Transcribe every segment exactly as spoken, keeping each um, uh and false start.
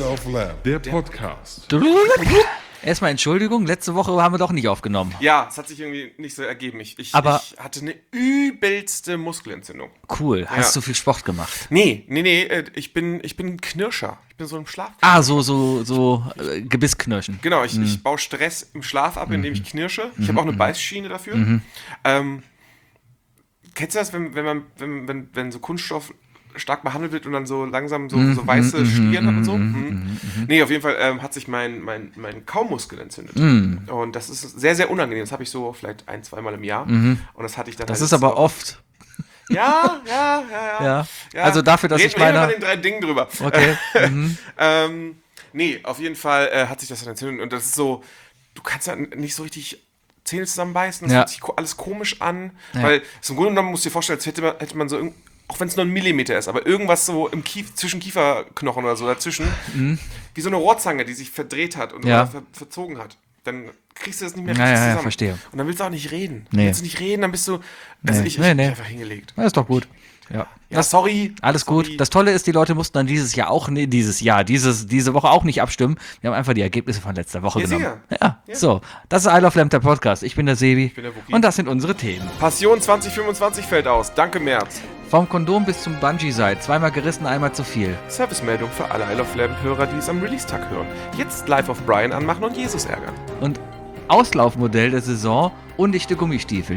of Lamb, der Podcast. Erstmal Entschuldigung, letzte Woche haben wir doch nicht aufgenommen. Ja, es hat sich irgendwie nicht so ergeben. Ich, ich, Aber ich hatte eine übelste Muskelentzündung. Cool, hast Ja. du viel Sport gemacht? Nee, nee, nee, äh, ich bin, ich bin ein Knirscher. Ich bin so im Schlaf. Ah, so, so, so äh, Gebissknirschen. Genau, ich, ich baue Stress im Schlaf ab, indem ich knirsche. Ich habe auch eine Beißschiene dafür. Ähm, kennst du das, wenn, wenn, man, wenn, wenn, wenn so Kunststoff stark behandelt wird und dann so langsam so, so weiße Stieren hat und so? Mhm. Nee, auf jeden Fall ähm, hat sich mein, mein, mein Kaumuskel entzündet. Und das ist sehr, sehr unangenehm. Das habe ich so vielleicht ein, zweimal im Jahr. Und das hatte ich dann Das halt ist aber so- oft. Ja, ja, ja, ja. Ja. Also dafür, dass Reden- ich meine- Reden wir den drei Dingen drüber. Okay. Mhm. Ähm, nee, auf jeden Fall äh, hat sich das dann entzündet. Und das ist so, du kannst ja nicht so richtig Zähne zusammenbeißen. Das Ja. fühlt sich ko- alles komisch an. Ja. Weil es im Grunde genommen, musst du dir vorstellen, als hätte man, hätte man so, irgend- auch wenn es nur ein Millimeter ist, aber irgendwas so im Kief, zwischen Kieferknochen oder so dazwischen, wie so eine Rohrzange, die sich verdreht hat und Mhm. Ja. oder ver verzogen hat. Dann kriegst du das nicht mehr Ja, richtig ja, ja, zusammen. verstehe. Und dann willst du auch nicht reden. Nee. Willst du nicht reden, dann bist du, also Nee. ich, ich Nee, hab nee. mich einfach hingelegt. Das ist doch gut. Ja. Ja, sorry. Alles sorry. gut. Das Tolle ist, die Leute mussten dann dieses Jahr auch, nee, dieses Jahr, dieses, diese Woche auch nicht abstimmen. Wir haben einfach die Ergebnisse von letzter Woche Ja, genommen. sicher. Ja, so. Das ist I Love Lamb, der Podcast. Ich bin der Sebi. Ich bin der Wookie. Und das sind unsere Themen. Passion zwanzig fünfundzwanzig fällt aus. Danke, März. Vom Kondom bis zum Bungee-Seil. Zweimal gerissen, einmal zu viel. Servicemeldung für alle I Love Lamb-Hörer, die es am Release-Tag hören. Jetzt live auf Brian anmachen und Jesus ärgern. Und Auslaufmodell der Saison, undichte Gummistiefel.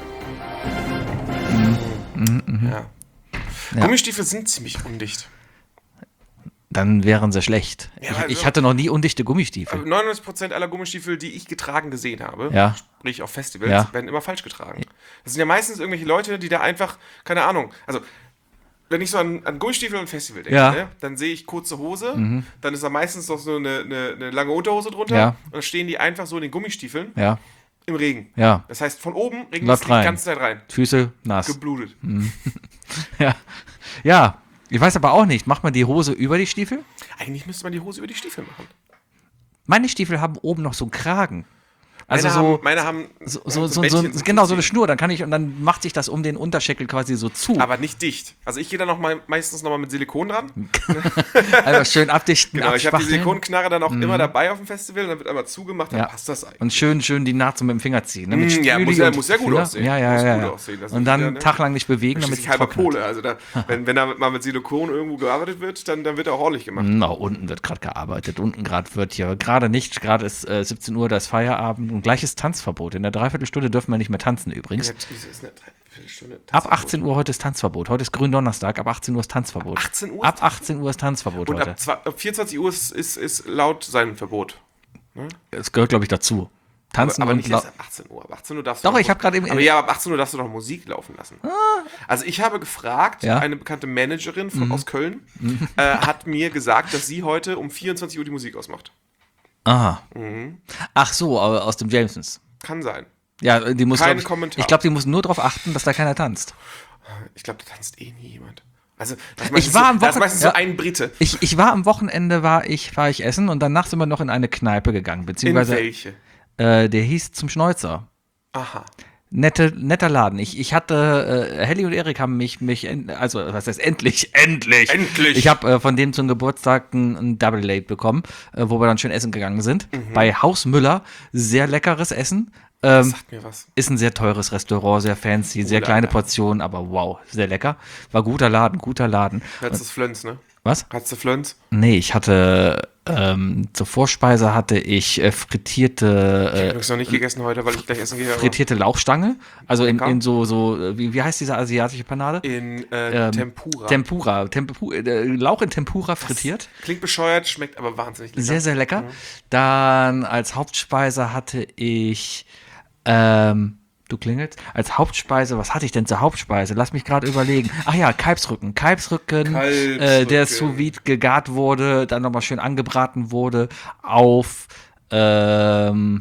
Ja. Ja. Gummistiefel sind ziemlich undicht. Dann wären sie schlecht. Ja, ich, also- ich hatte noch nie undichte Gummistiefel. Aber neunundneunzig Prozent aller Gummistiefel, die ich getragen gesehen habe, Ja. sprich auf Festivals, Ja. werden immer falsch getragen. Das sind ja meistens irgendwelche Leute, die da einfach, keine Ahnung, also wenn ich so an, an Gummistiefel und Festival denke, Ja. ne, dann sehe ich kurze Hose, dann ist da meistens noch so eine, eine, eine lange Unterhose drunter Ja. und dann stehen die einfach so in den Gummistiefeln Ja, im Regen. ja. Das heißt, von oben regnet es Läuft die rein. ganze Zeit rein. Füße nass. Geblutet. Ja. Ja. Ich weiß aber auch nicht, macht man die Hose über die Stiefel? Eigentlich müsste man die Hose über die Stiefel machen. Meine Stiefel haben oben noch so einen Kragen. Also meine, so, haben, meine haben so, äh, so, so, so, Bändchen zum genau, so eine Zuziehen. Schnur, dann kann ich, und dann macht sich das um den Unterschenkel quasi so zu. Aber nicht dicht. Also ich gehe da noch mal, meistens noch mal mit Silikon dran. Also schön abdichten, Genau, ich habe die abspachteln. Silikonknarre dann auch immer dabei auf dem Festival und dann wird einmal zugemacht, dann Ja. passt das eigentlich. Und schön, schön die Naht so mit dem Finger ziehen. Ne? Mit Mm, ja, Stühli muss ja- und muss ja gut Finger. aussehen. Ja, ja, Muss ja. gut ja. aussehen. Das Und ist dann wieder, einen ne? Tag lang nicht bewegen, damit Schließlich es halber trocknet. Pole. Also da, wenn, wenn da mal mit Silikon irgendwo gearbeitet wird, dann, dann wird er auch ordentlich gemacht. Na, unten wird gerade gearbeitet. Unten gerade wird hier, gerade nicht, gerade ist äh, siebzehn Uhr, da ist Feierabend und gleiches Tanzverbot. In der Dreiviertelstunde dürfen wir nicht mehr tanzen übrigens. Ja, das ist eine Dreiviertelstunde Ab Tanzverbot. achtzehn Uhr heute ist Tanzverbot. Heute ist Gründonnerstag, ab achtzehn Uhr ist Tanzverbot. Ab achtzehn Uhr? Ab achtzehn Uhr ist Tanzverbot Und heute. ab, zwei, ab vierundzwanzig Uhr ist, ist, ist laut sein Verbot. Das gehört, glaube ich, dazu. Tanzen aber, aber und nicht lau- erst ab achtzehn Uhr. Ab achtzehn Uhr darfst du Doch, noch- ich hab grad eben- Aber ja, ab achtzehn Uhr darfst du doch Musik laufen lassen. Also ich habe gefragt, Ja. eine bekannte Managerin von, aus Köln äh, hat mir gesagt, dass sie heute um vierundzwanzig Uhr die Musik ausmacht. Aha. Mhm. Ach so, aber aus dem Jamesons. Kann sein. Ja, die muss, Kein glaub ich, Kommentar. ich glaube, die muss nur darauf achten, dass da keiner tanzt. Ich glaube, da tanzt eh nie jemand. Also, das ist Ich meistens war so, am das ist Wochen- meistens ja. so ein Brite. Ich, ich war am Wochenende, war ich, war ich essen und danach sind wir noch in eine Kneipe gegangen, In beziehungsweise welche? äh, der hieß zum Schnäuzer. Aha. Nette, netter Laden. Ich, ich hatte, äh, Helly und Erik haben mich, mich, en- also was heißt endlich, endlich. Endlich. Ich habe äh, von dem zum Geburtstag ein, ein Double Late bekommen, äh, wo wir dann schön essen gegangen sind. Mhm. Bei Haus Müller, sehr leckeres Essen. Ähm, Sagt mir was. ist ein sehr teures Restaurant, sehr fancy, sehr Ola, kleine ja. Portionen, aber wow, sehr lecker. War guter Laden, guter Laden. Hattest du Flönz, ne? Was? Hattest du Flönz? Nee, ich hatte ähm, zur Vorspeise hatte ich äh, frittierte Ich äh, habe es noch nicht gegessen heute, weil ich gleich essen gehe. aber frittierte Lauchstange, also in, Lecker. in so so äh, wie, wie heißt diese asiatische Panade? In äh, Ähm, Tempura. Tempura, Tempu äh, Lauch in Tempura frittiert. Klingt bescheuert, schmeckt aber wahnsinnig lecker. Sehr, sehr lecker. Dann als Hauptspeise hatte ich, ähm, du klingelst, als Hauptspeise, was hatte ich denn zur Hauptspeise? Lass mich gerade überlegen. Ach ja, Kalbsrücken. Kalbsrücken, Kalbsrücken. Äh, der sous vide gegart wurde, dann nochmal schön angebraten wurde auf, ähm,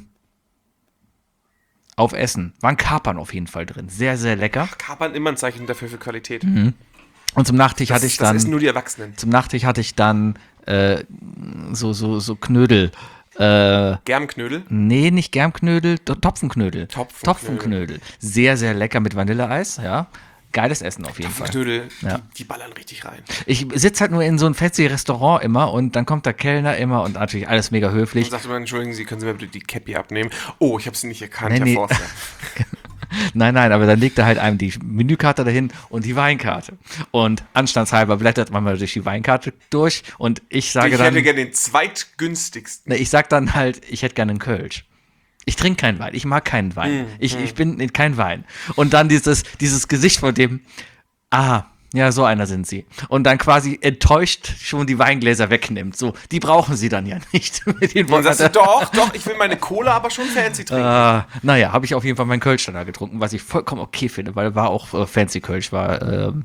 auf Essen. Waren Kapern auf jeden Fall drin. Sehr, sehr lecker. Kapern immer ein Zeichen dafür für Qualität. Und zum Nachtisch Das, hatte ich das dann, essen nur die Erwachsenen. zum Nachtisch hatte ich dann, äh, so, so, so Knödel. Äh, Germknödel. Nee, nicht Germknödel, Do- Topfenknödel. Topfenknödel. Topfenknödel. Sehr, sehr lecker mit Vanilleeis, ja. Geiles Essen auf jeden Fall. Knödel, Ja. die, die ballern richtig rein. Ich sitze halt nur in so einem fancy Restaurant immer und dann kommt der Kellner immer und natürlich alles mega höflich. Und sagt immer, entschuldigen Sie, können Sie mir bitte die Cappy abnehmen? Oh, ich habe sie nicht erkannt, Nee, Herr nee. Forster. Nein, nein, aber dann legt er halt einem die Menükarte dahin und die Weinkarte. Und anstandshalber blättert man mal durch die Weinkarte durch und ich sage Ich dann, hätte gerne den zweitgünstigsten. ne, ich sag dann halt, ich hätte gerne einen Kölsch. Ich trinke keinen Wein, ich mag keinen Wein. Mm, ich, ich bin in kein Wein. Und dann dieses, dieses Gesicht von dem, ah, ja, so einer sind sie. Und dann quasi enttäuscht schon die Weingläser wegnimmt. So, die brauchen sie dann ja nicht. Mit den Und sagst du, Worten, doch, doch, ich will meine Cola aber schon fancy trinken. äh, naja, habe ich auf jeden Fall meinen Kölsch dann da getrunken, was ich vollkommen okay finde, weil war auch äh, fancy Kölsch, war ähm,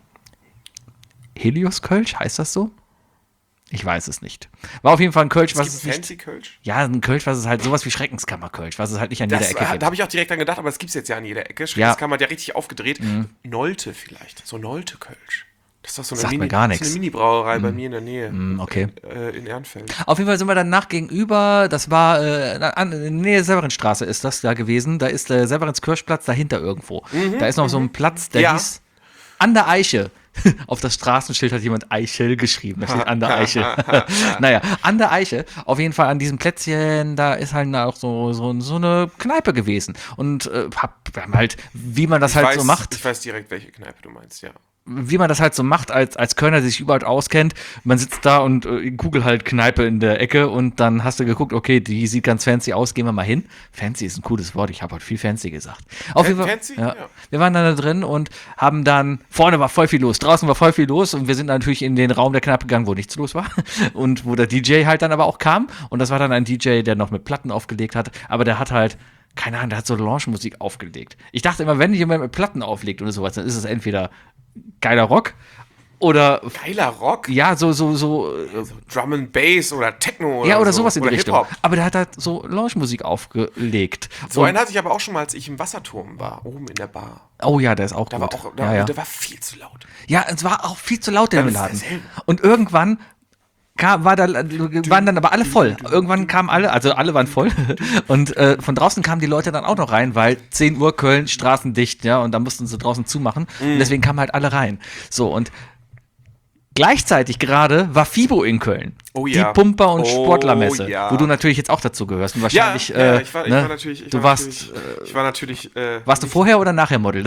Helios Kölsch, heißt das so? Ich weiß es nicht. War auf jeden Fall ein Kölsch, es was gibt es nicht, fancy Kölsch. ja, ein Kölsch, was es halt sowas wie Schreckenskammer-Kölsch, was es halt nicht an jeder Das, Ecke äh, gibt. da habe ich auch direkt dran gedacht, aber das gibt es jetzt ja an jeder Ecke. Ja. Schreckenskammer hat ja richtig aufgedreht. Nolte vielleicht, so Nolte Kölsch. Das ist doch so eine, Sagt mir Mini, gar das ist nichts. eine Mini-Brauerei bei mir in der Nähe. Mm, okay. Äh, in Ehrenfeld. Auf jeden Fall sind wir danach gegenüber, das war äh, an, in der Nähe der Severinstraße ist das da gewesen, da ist der Severinskirchplatz dahinter irgendwo. Da ist noch so ein Platz, der Ja. hieß An der Eiche. Auf das Straßenschild hat jemand Eichel geschrieben, da steht An der Eiche. Naja, An der Eiche, auf jeden Fall an diesem Plätzchen, da ist halt auch so, so, so eine Kneipe gewesen. Und äh, hab, wir haben halt, wie man das Ich halt weiß, so macht, Ich weiß direkt, welche Kneipe du meinst, ja. wie man das halt so macht, als, als Kölner, der sich überall auskennt. Man sitzt da und äh, Google halt Kneipe in der Ecke und dann hast du geguckt, okay, die sieht ganz fancy aus, gehen wir mal hin. Fancy ist ein cooles Wort, ich habe heute viel fancy gesagt. Auf jeden Fall, Fancy? ja. Ja. Wir waren dann da drin und haben dann, vorne war voll viel los, draußen war voll viel los und wir sind natürlich in den Raum der Kneipe gegangen, wo nichts los war und wo der D J halt dann aber auch kam und das war dann ein D J, der noch mit Platten aufgelegt hat, aber der hat halt keine Ahnung, der hat so Lounge-Musik aufgelegt. Ich dachte immer, wenn jemand mit Platten auflegt oder sowas, dann ist es entweder geiler Rock oder Geiler Rock? ja, so, so, so, äh, Drum and Bass oder Techno oder ja, oder so. sowas in die oder Richtung. Hip-Hop. Aber der hat halt so Lounge-Musik aufgelegt. So Und- einen hatte ich aber auch schon mal, als ich im Wasserturm war, oben in der Bar. oh ja, der ist auch Da gut. war auch, da, ja, ja. der war viel zu laut. ja, es war auch viel zu laut in Ja, dem das ist Laden. derselbe. Und irgendwann kam, war da, waren dann aber alle voll. Irgendwann kamen alle, also alle waren voll. Und äh, von draußen kamen die Leute dann auch noch rein, weil zehn Uhr Köln, straßendicht, ja, und da mussten sie draußen zumachen. Mhm. Und deswegen kamen halt alle rein. So, und gleichzeitig gerade war FIBO in Köln. Oh ja. Die Pumper- und Oh Sportlermesse, ja. wo du natürlich jetzt auch dazu gehörst. Und Ja, wahrscheinlich, ja äh, ich, war, ich ne? war natürlich. Ich du war warst, natürlich, äh, ich war natürlich. Äh, warst du vorher oder nachher Model?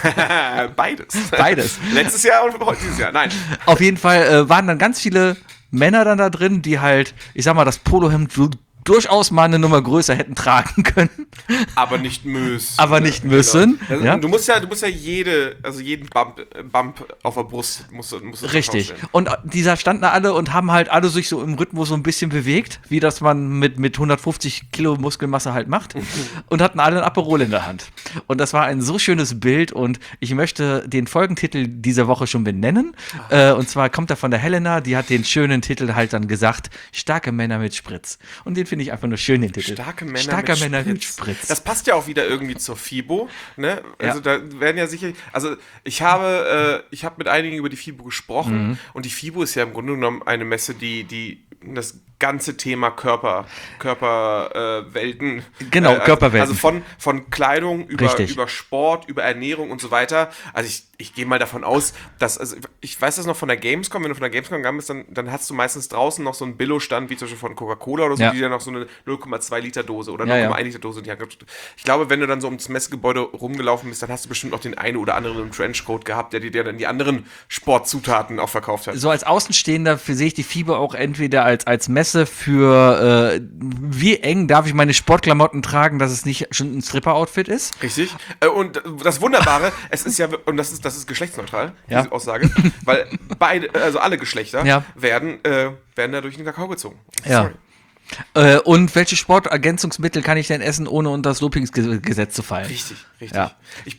beides. Beides. Letztes Jahr und heute dieses Jahr. Nein. Auf jeden Fall äh, waren dann ganz viele Männer dann da drin, die halt, ich sag mal, das Polohemd du- durchaus mal eine Nummer größer hätten tragen können. Aber nicht müssen. Aber nicht müssen, Also, ja. Du musst ja, du musst ja jede, also jeden Bump, äh, Bump auf der Brust musst, du- musst du Richtig. draufstellen. Und äh, dieser standen da alle und haben halt alle sich so im Rhythmus so ein bisschen bewegt, wie das man mit, mit hundertfünfzig Kilo Muskelmasse halt macht. Und hatten alle ein Aperol in der Hand. Und das war ein so schönes Bild und ich möchte den Folgentitel dieser Woche schon benennen. Äh, und zwar kommt er von der Helena, die hat den schönen Titel halt dann gesagt, starke Männer mit Spritz. Und den finde ich einfach nur schön, den Titel. Starke Männer, Starker mit, Männer Spritz. mit Spritz. Das passt ja auch wieder irgendwie zur FIBO, ne? Also Ja. da werden ja sicher, also ich habe, äh, ich habe mit einigen über die FIBO gesprochen Mhm. und die FIBO ist ja im Grunde genommen eine Messe, die, die das ganze Thema Körper, Körperwelten. Äh, Welten, Genau, äh, also, Körperwelten. Also von, von Kleidung über, Richtig. über Sport, über Ernährung und so weiter. Also ich, ich gehe mal davon aus, dass, also ich weiß das noch von der Gamescom, wenn du von der Gamescom gegangen bist, dann, dann hast du meistens draußen noch so einen Billo-Stand, wie zum Beispiel von Coca-Cola oder so, Ja. die dann noch so eine null Komma zwei Liter Dose oder Ja, null ja. Komma eins Liter Dose. Die haben- Ich glaube, wenn du dann so ums Messegebäude rumgelaufen bist, dann hast du bestimmt auch den einen oder anderen im Trenchcoat gehabt, der dir der dann die anderen Sportzutaten auch verkauft hat. So als Außenstehender für- sehe ich die FIBO auch entweder als, als Messe für, äh, wie eng darf ich meine Sportklamotten tragen, dass es nicht schon ein Stripper-Outfit ist. Richtig. Äh, Und das Wunderbare, es ist ja, und das ist, das ist geschlechtsneutral, Ja. diese Aussage, weil beide, also alle Geschlechter Ja. werden, äh, werden da durch den Kakao gezogen. Ja. Äh, und welche Sportergänzungsmittel kann ich denn essen, ohne unter das Dopinggesetz zu fallen? Richtig, richtig. Ja. Ich,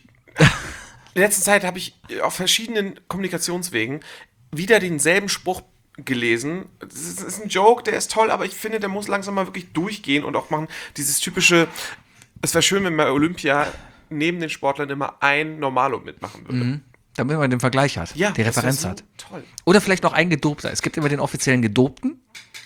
in letzter Zeit habe ich auf verschiedenen Kommunikationswegen wieder denselben Spruch gelesen. Das ist, das ist ein Joke, der ist toll, aber ich finde, der muss langsam mal wirklich durchgehen und auch machen dieses typische, es wäre schön, wenn bei Olympia neben den Sportlern immer ein Normalo mitmachen würde. Damit man den Vergleich hat, Ja, die das wär Referenz so hat. Toll. Oder vielleicht noch ein Gedopter. Es gibt immer den offiziellen Gedopten.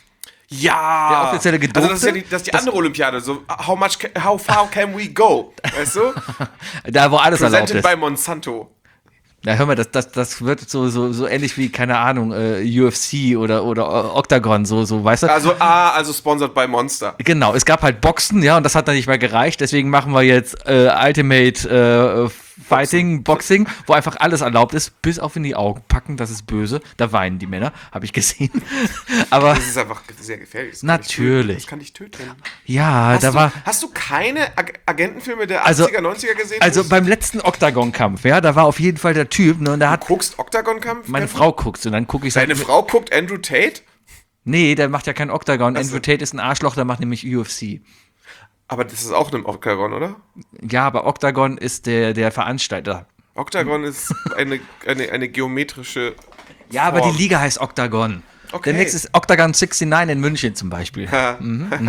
Ja! Der offizielle Gedruckte? Also das ist ja die, das ist die andere Olympiade, so how much, ca- how far can we go? Weißt du? Da, wo alles erlaubt Presented ist. by Monsanto. Na, hör mal, das, das, das wird so, so, so ähnlich wie, keine Ahnung, äh, U F C oder, oder Octagon, so, so, weißt du? Also, ah, also sponsored by Monster. Genau, es gab halt Boxen, ja, und das hat dann nicht mehr gereicht, deswegen machen wir jetzt äh, Ultimate äh, Fighting, Boxing. Boxing, wo einfach alles erlaubt ist, bis auf in die Augen packen, das ist böse, da weinen die Männer, habe ich gesehen. Aber Das ist einfach sehr gefährlich. Das kann natürlich. Ich töten. Das kann dich töten. Ja, Hast da du, war... hast du keine Ag- Agentenfilme der Also- achtziger, neunziger gesehen? Also Du beim letzten Octagon-Kampf, ja, da war auf jeden Fall der Typ, ne, und der hat... guckst Octagon-Kampf? Meine Andrew? Frau guckt und dann gucke ich... Deine seit- Frau guckt Andrew Tate? Nee, der macht ja kein Octagon. Ach so. Andrew Tate ist ein Arschloch, der macht nämlich U F C. Aber das ist auch ein Octagon, oder? Ja, aber Octagon ist der, der Veranstalter. Octagon ist eine, eine, eine geometrische Ja, aber Form. die Liga heißt Octagon. Okay. Der nächste ist Octagon neunundsechzig in München zum Beispiel. Ja.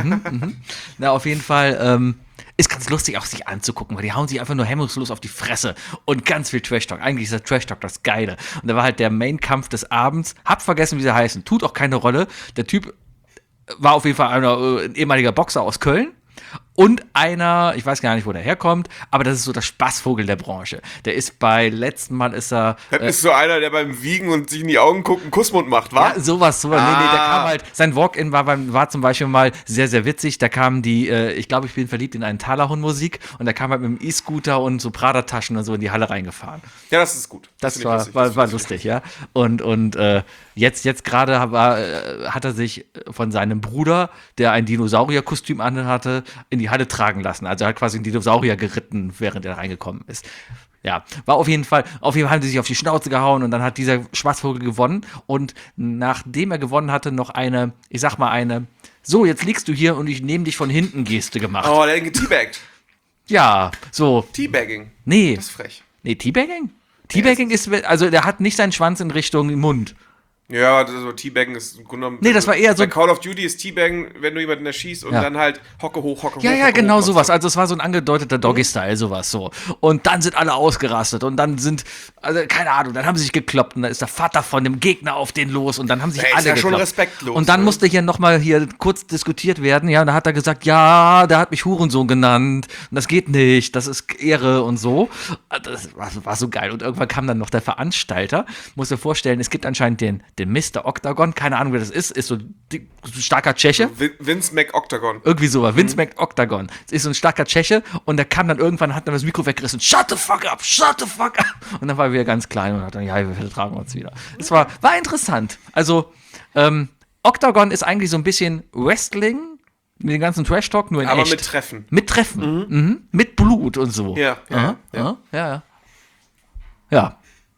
Na, auf jeden Fall ähm, ist ganz lustig auch sich anzugucken, weil die hauen sich einfach nur hemmungslos auf die Fresse und ganz viel Trash-Talk. Eigentlich ist der Trash-Talk das Geile. Und da war halt der Main-Kampf des Abends. Hab vergessen, wie sie heißen. Tut auch keine Rolle. Der Typ war auf jeden Fall einer, äh, ein ehemaliger Boxer aus Köln. Und einer, ich weiß gar nicht, wo der herkommt, aber das ist so der Spaßvogel der Branche. Der ist bei, letzten Mal ist er... Das äh, ist so einer, der beim Wiegen und sich in die Augen guckt einen Kussmund macht, wa? Ja, sowas, sowas. Nee, nee, der Ah. kam halt, sein Walk-In war, beim, war zum Beispiel mal sehr, sehr witzig. Da kam die, äh, ich glaube, ich bin verliebt in einen Talerhund-Musik und da kam halt mit dem E-Scooter und so Prada-Taschen und so in die Halle reingefahren. Ja, das ist gut. Das, finde ich war, lustig. war, Das war finde ich lustig, ja. Und, und äh, jetzt, jetzt gerade war, äh, hat er sich von seinem Bruder, der ein Dinosaurier-Kostüm anhatte, in die Halle tragen lassen. Also er hat quasi einen Dinosaurier geritten, während er reingekommen ist. Ja, war auf jeden Fall, auf jeden Fall haben sie sich auf die Schnauze gehauen und dann hat dieser Schwarzvogel gewonnen. Und nachdem er gewonnen hatte, noch eine, ich sag mal, eine, so, jetzt liegst du hier und ich nehme dich von hinten Geste gemacht. Oh, der hat ihn geteabaggt. Ja, so, Teabagging. nee. Das ist frech. Nee, Teabagging? Teabagging ist, also der hat nicht seinen Schwanz in Richtung Mund. Ja, das ist so, Teabaggen ist im Grunde genommen. Nee, das war eher so- Bei Call of Duty ist Teabaggen, wenn du jemanden erschießt und Ja. dann halt Hocke hoch, Hocke Ja, hoch. ja, Hocke genau hoch sowas. machst du. Also es war so ein angedeuteter Doggy-Style, sowas so. Und dann sind alle ausgerastet und dann sind, also keine Ahnung, dann haben sie sich gekloppt und dann ist der Vater von dem Gegner auf den los und dann haben sich Der ist alle ja schon gekloppt. respektlos, Und dann ne? musste hier nochmal hier kurz diskutiert werden, ja, und da hat er gesagt, ja, der hat mich Hurensohn genannt und das geht nicht, das ist Ehre und so. Das war, war so geil. Und irgendwann kam dann noch der Veranstalter, muss dir vorstellen, es gibt anscheinend den, den Mister Octagon, keine Ahnung, wer das ist, ist so ein starker Tscheche. Vin- Vince McOctagon. Irgendwie so war. Vince McOctagon. Das ist so ein starker Tscheche und der kam dann irgendwann, hat dann das Mikro weggerissen. Shut the fuck up, shut the fuck up. Und dann war er wieder ganz klein und hat dann, ja, wir vertragen uns wieder. Es war, war interessant. Also, ähm, Octagon ist eigentlich so ein bisschen Wrestling mit dem ganzen Trash-Talk, nur in Aber echt. mit Treffen. Mit Treffen. Mhm. Mit Blut und so. Ja, ja, Aha, ja. aha, ja, ja. Ja.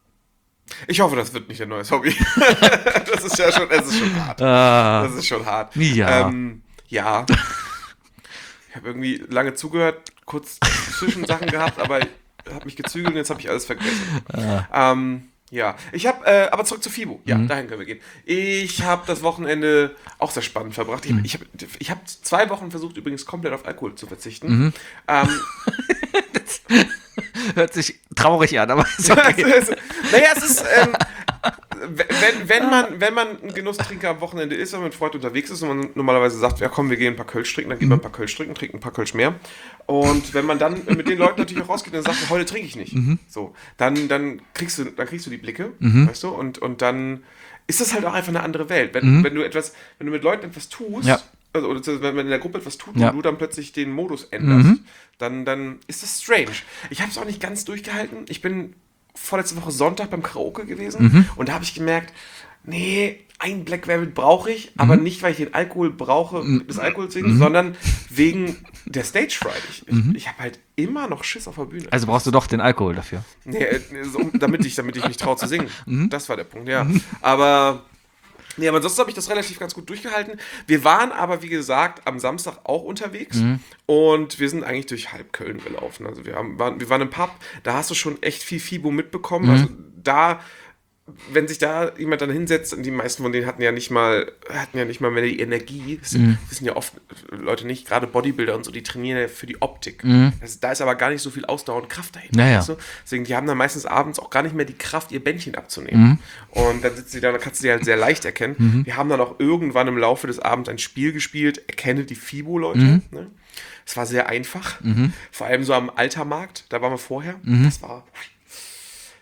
Ich hoffe, das wird nicht ein neues Hobby. Das ist ja schon, es ist schon hart. Ah, Das ist schon hart. Ja. Ähm, ja. Ich habe irgendwie lange zugehört, kurz Zwischensachen gehabt, aber habe mich gezügelt und jetzt habe ich alles vergessen. Ah. Ähm, ja, ich habe, äh, aber zurück zu FIBO. Ja, Mhm. dahin können wir gehen. Ich habe das Wochenende auch sehr spannend verbracht. Mhm. Ich, ich habe ich hab zwei Wochen versucht, übrigens komplett auf Alkohol zu verzichten. Mhm. Ähm, hört sich traurig an, aber ist okay. naja, es ist, ähm, wenn, wenn, man, wenn man ein Genusstrinker am Wochenende ist, wenn man mit Freunden unterwegs ist und man normalerweise sagt, ja komm, wir gehen ein paar Kölsch trinken, dann geht man ein paar Kölsch trinken, trinkt ein paar Kölsch mehr. Und wenn man dann mit den Leuten natürlich auch rausgeht und sagt, heute trinke ich nicht, so, dann, dann, kriegst du, dann kriegst du die Blicke, weißt du, und, und dann ist das halt auch einfach eine andere Welt. Wenn, wenn du etwas, wenn du mit Leuten etwas tust, Ja. also, oder wenn man in der Gruppe etwas tut Ja. und du dann plötzlich den Modus änderst, dann, dann ist das strange. Ich habe es auch nicht ganz durchgehalten. Ich bin vorletzte Woche Sonntag beim Karaoke gewesen und da habe ich gemerkt, nee, ein Black Velvet brauche ich, aber nicht, weil ich den Alkohol brauche, des Alkohols wegen, sondern wegen der Stage Fright. Ich, ich, ich habe halt immer noch Schiss auf der Bühne. Also brauchst du doch den Alkohol dafür. Nee, äh, so, damit, ich, damit ich mich traue zu singen. Das war der Punkt, ja. Aber, nee, aber ansonsten habe ich das relativ ganz gut durchgehalten. Wir waren aber, wie gesagt, am Samstag auch unterwegs und wir sind eigentlich durch halb Köln gelaufen. Also wir, haben, waren, wir waren im Pub, da hast du schon echt viel FIBO mitbekommen. Also da, wenn sich da jemand dann hinsetzt, und die meisten von denen hatten ja nicht mal, hatten ja nicht mal mehr die Energie. Das sind, das sind ja oft Leute nicht, gerade Bodybuilder und so, die trainieren ja für die Optik. Das, da ist aber gar nicht so viel Ausdauer und Kraft dahinter. Naja. Weißt du? Deswegen, die haben dann meistens abends auch gar nicht mehr die Kraft, ihr Bändchen abzunehmen. Und dann sitzen sie da, dann kannst du die halt sehr leicht erkennen. Wir haben dann auch irgendwann im Laufe des Abends ein Spiel gespielt, erkenne die FIBO-Leute. Ne? Es war sehr einfach. Vor allem so am Altermarkt, da waren wir vorher. Das war... Ja,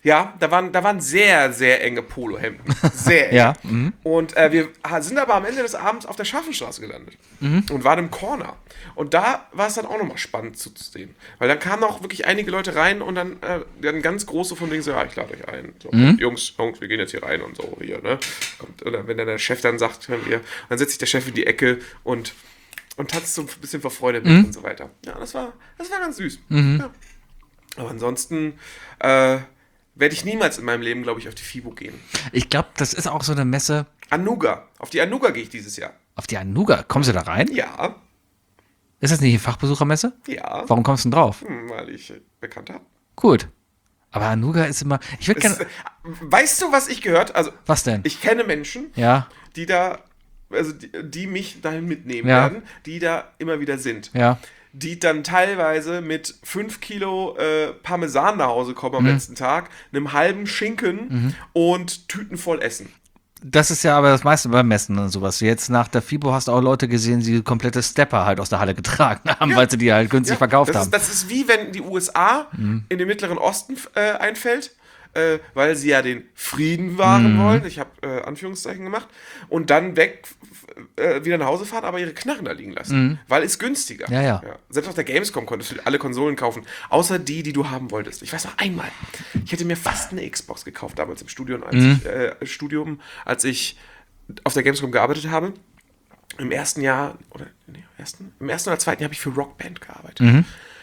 Ja, da waren, da waren sehr, sehr enge Polohemden. Sehr eng. Ja, mhm. Und äh, wir sind aber am Ende des Abends auf der Scharfenstraße gelandet. Mhm. Und waren im Corner. Und da war es dann auch nochmal spannend zuzusehen. Weil dann kamen auch wirklich einige Leute rein und dann, äh, dann ganz große von denen so, ja, ich lade euch ein. So, Mhm. Jungs, Jungs, wir gehen jetzt hier rein und so hier, ne? Und, oder wenn dann der Chef dann sagt, können wir, dann setzt sich der Chef in die Ecke und, und tanzt so ein bisschen vor Freude mit Mhm. und so weiter. Ja, das war, das war ganz süß. Mhm. Ja. Aber ansonsten äh, werde ich niemals in meinem Leben, glaube ich, auf die FIBO gehen. Ich glaube, das ist auch so eine Messe. Anuga. Auf die Anuga gehe ich dieses Jahr. Auf die Anuga. Kommst du da rein? Ja, Ist das nicht eine Fachbesuchermesse? ja. Warum kommst du denn drauf? Hm, weil ich äh, bekannt habe. Gut. Aber Anuga ist immer. Ich würde Es- gerne. Weißt du, was ich gehört? Also, Was denn? ich kenne Menschen, Ja, die da, also die, die mich dahin mitnehmen Ja. werden, die da immer wieder sind. ja. Die dann teilweise mit fünf Kilo äh, Parmesan nach Hause kommen am Mhm. letzten Tag, einem halben Schinken und Tüten voll essen. Das ist ja aber das meiste beim Messen und sowas. Jetzt nach der FIBO hast du auch Leute gesehen, die komplette Stepper halt aus der Halle getragen haben, Ja. weil sie die halt günstig Ja, verkauft das haben. Ist, das ist wie wenn die U S A Mhm. in den Mittleren Osten äh, einfällt, äh, weil sie ja den Frieden wahren Mhm. wollen. Ich habe äh, Anführungszeichen gemacht. Und dann weg, f- äh, wieder nach Hause fahren, aber ihre Knarren da liegen lassen. Weil es günstiger. Mhm. Ja, ja. Selbst auf der Gamescom konntest du alle Konsolen kaufen, außer die, die du haben wolltest. Ich weiß noch einmal, ich hätte mir fast eine Xbox gekauft damals im Studium, als Mhm. ich, äh, Studium, als ich auf der Gamescom gearbeitet habe. Im ersten Jahr, oder nee, im ersten, im ersten oder zweiten Jahr habe ich für Rockband gearbeitet. Mhm.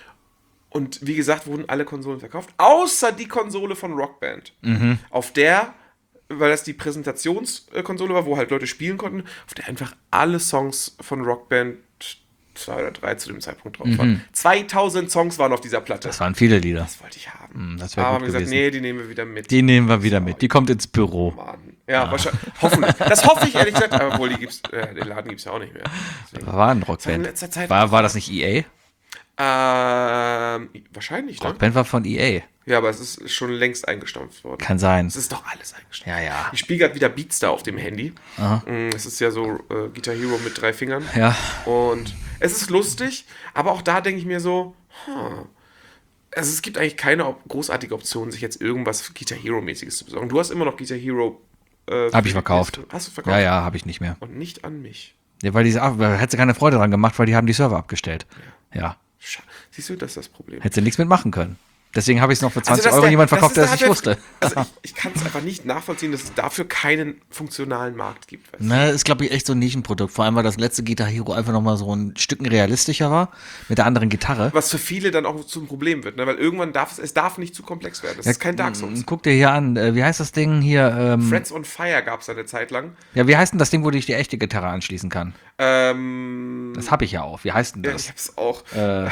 Und wie gesagt, wurden alle Konsolen verkauft, außer die Konsole von Rockband. Mhm. Auf der, weil das die Präsentationskonsole war, wo halt Leute spielen konnten, auf der einfach alle Songs von Rockband zwei oder drei zu dem Zeitpunkt drauf waren. zweitausend Songs waren auf dieser Platte. Das waren viele Lieder. Das wollte ich haben. das wäre Aber gut haben gesagt, gewesen. nee, die nehmen wir wieder mit. Die nehmen wir wieder mit. Die kommt ins Büro. Mann. Ja, wahrscheinlich. Hoffentlich. Das hoffe ich ehrlich gesagt, aber obwohl die gibt's, äh, den Laden gibt es ja auch nicht mehr. Deswegen. War ein in Rockband. letzter Zeit- War, war das nicht E Ähm, wahrscheinlich, A? ne? Rockband war von E A. Ja, aber es ist schon längst eingestampft worden. Kann sein. Es ist doch alles eingestampft. Ja, ja. Ich spiele gerade wieder Beatstar auf dem Handy. Mm, Es ist ja so äh, Guitar Hero mit drei Fingern. Ja. Und es ist lustig, aber auch da denke ich mir so, huh, also es gibt eigentlich keine op- großartige Option, sich jetzt irgendwas Guitar Hero-mäßiges zu besorgen. Du hast immer noch Guitar Hero. Äh, Hab ich verkauft. Hast du verkauft? Ja, ja, habe ich nicht mehr. Und nicht an mich. Ja, weil diese, da hätte sie keine Freude dran gemacht, weil die haben die Server abgestellt. Ja. Scha- Siehst du, das ist das Problem. Hätte sie nichts mitmachen können. Deswegen habe ich es noch für zwanzig dass Euro der- jemand das verkauft, ist- der da es hat nicht der- wusste. Also ich, ich kann es einfach nicht nachvollziehen, dass es dafür keinen funktionalen Markt gibt. Weißt du? Ne, ist, glaube ich, echt so ein Nischenprodukt. Vor allem, weil das letzte Guitar Hero einfach nochmal so ein Stück realistischer war, mit der anderen Gitarre. Was für viele dann auch zum Problem wird, ne? Weil irgendwann darf es, es darf nicht zu komplex werden. Es ist kein Dark Souls. Guck dir hier an, äh, wie heißt das Ding hier? Ähm, Friends on Fire gab es eine Zeit lang. ja, wie heißt denn das Ding, wo ich die echte Gitarre anschließen kann? Ähm, Das habe ich ja auch. Wie heißt denn ja, das? ich hab's auch. Äh,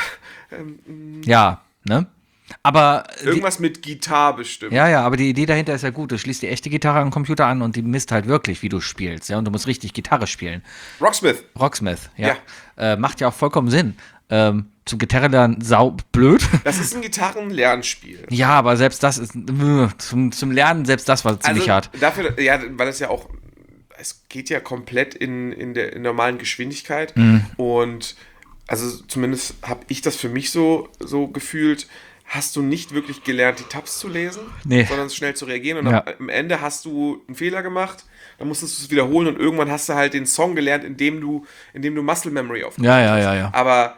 ja, ne? Aber die, Irgendwas mit Gitarre bestimmt. ja, ja, aber die Idee dahinter ist ja gut. Du schließt die echte Gitarre am Computer an und die misst halt wirklich, wie du spielst. Ja, und du musst richtig Gitarre spielen. Rocksmith. Rocksmith, ja. Ja. Äh, macht ja auch vollkommen Sinn. Ähm, zum Gitarre lernen sau blöd. Das ist ein Gitarrenlernspiel. Ja, aber selbst das ist äh, zum, zum Lernen, selbst das war ziemlich hart. Dafür, ja, weil es ja auch, es geht ja komplett in, in der in normalen Geschwindigkeit. Mhm. Und also zumindest habe ich das für mich so, so gefühlt, hast du nicht wirklich gelernt, die Tabs zu lesen, Nee. sondern schnell zu reagieren. Und Ja. am, am Ende hast du einen Fehler gemacht, dann musstest du es wiederholen und irgendwann hast du halt den Song gelernt, indem du, indem du Muscle Memory aufgebaut Ja, ja, hast. ja, ja. Aber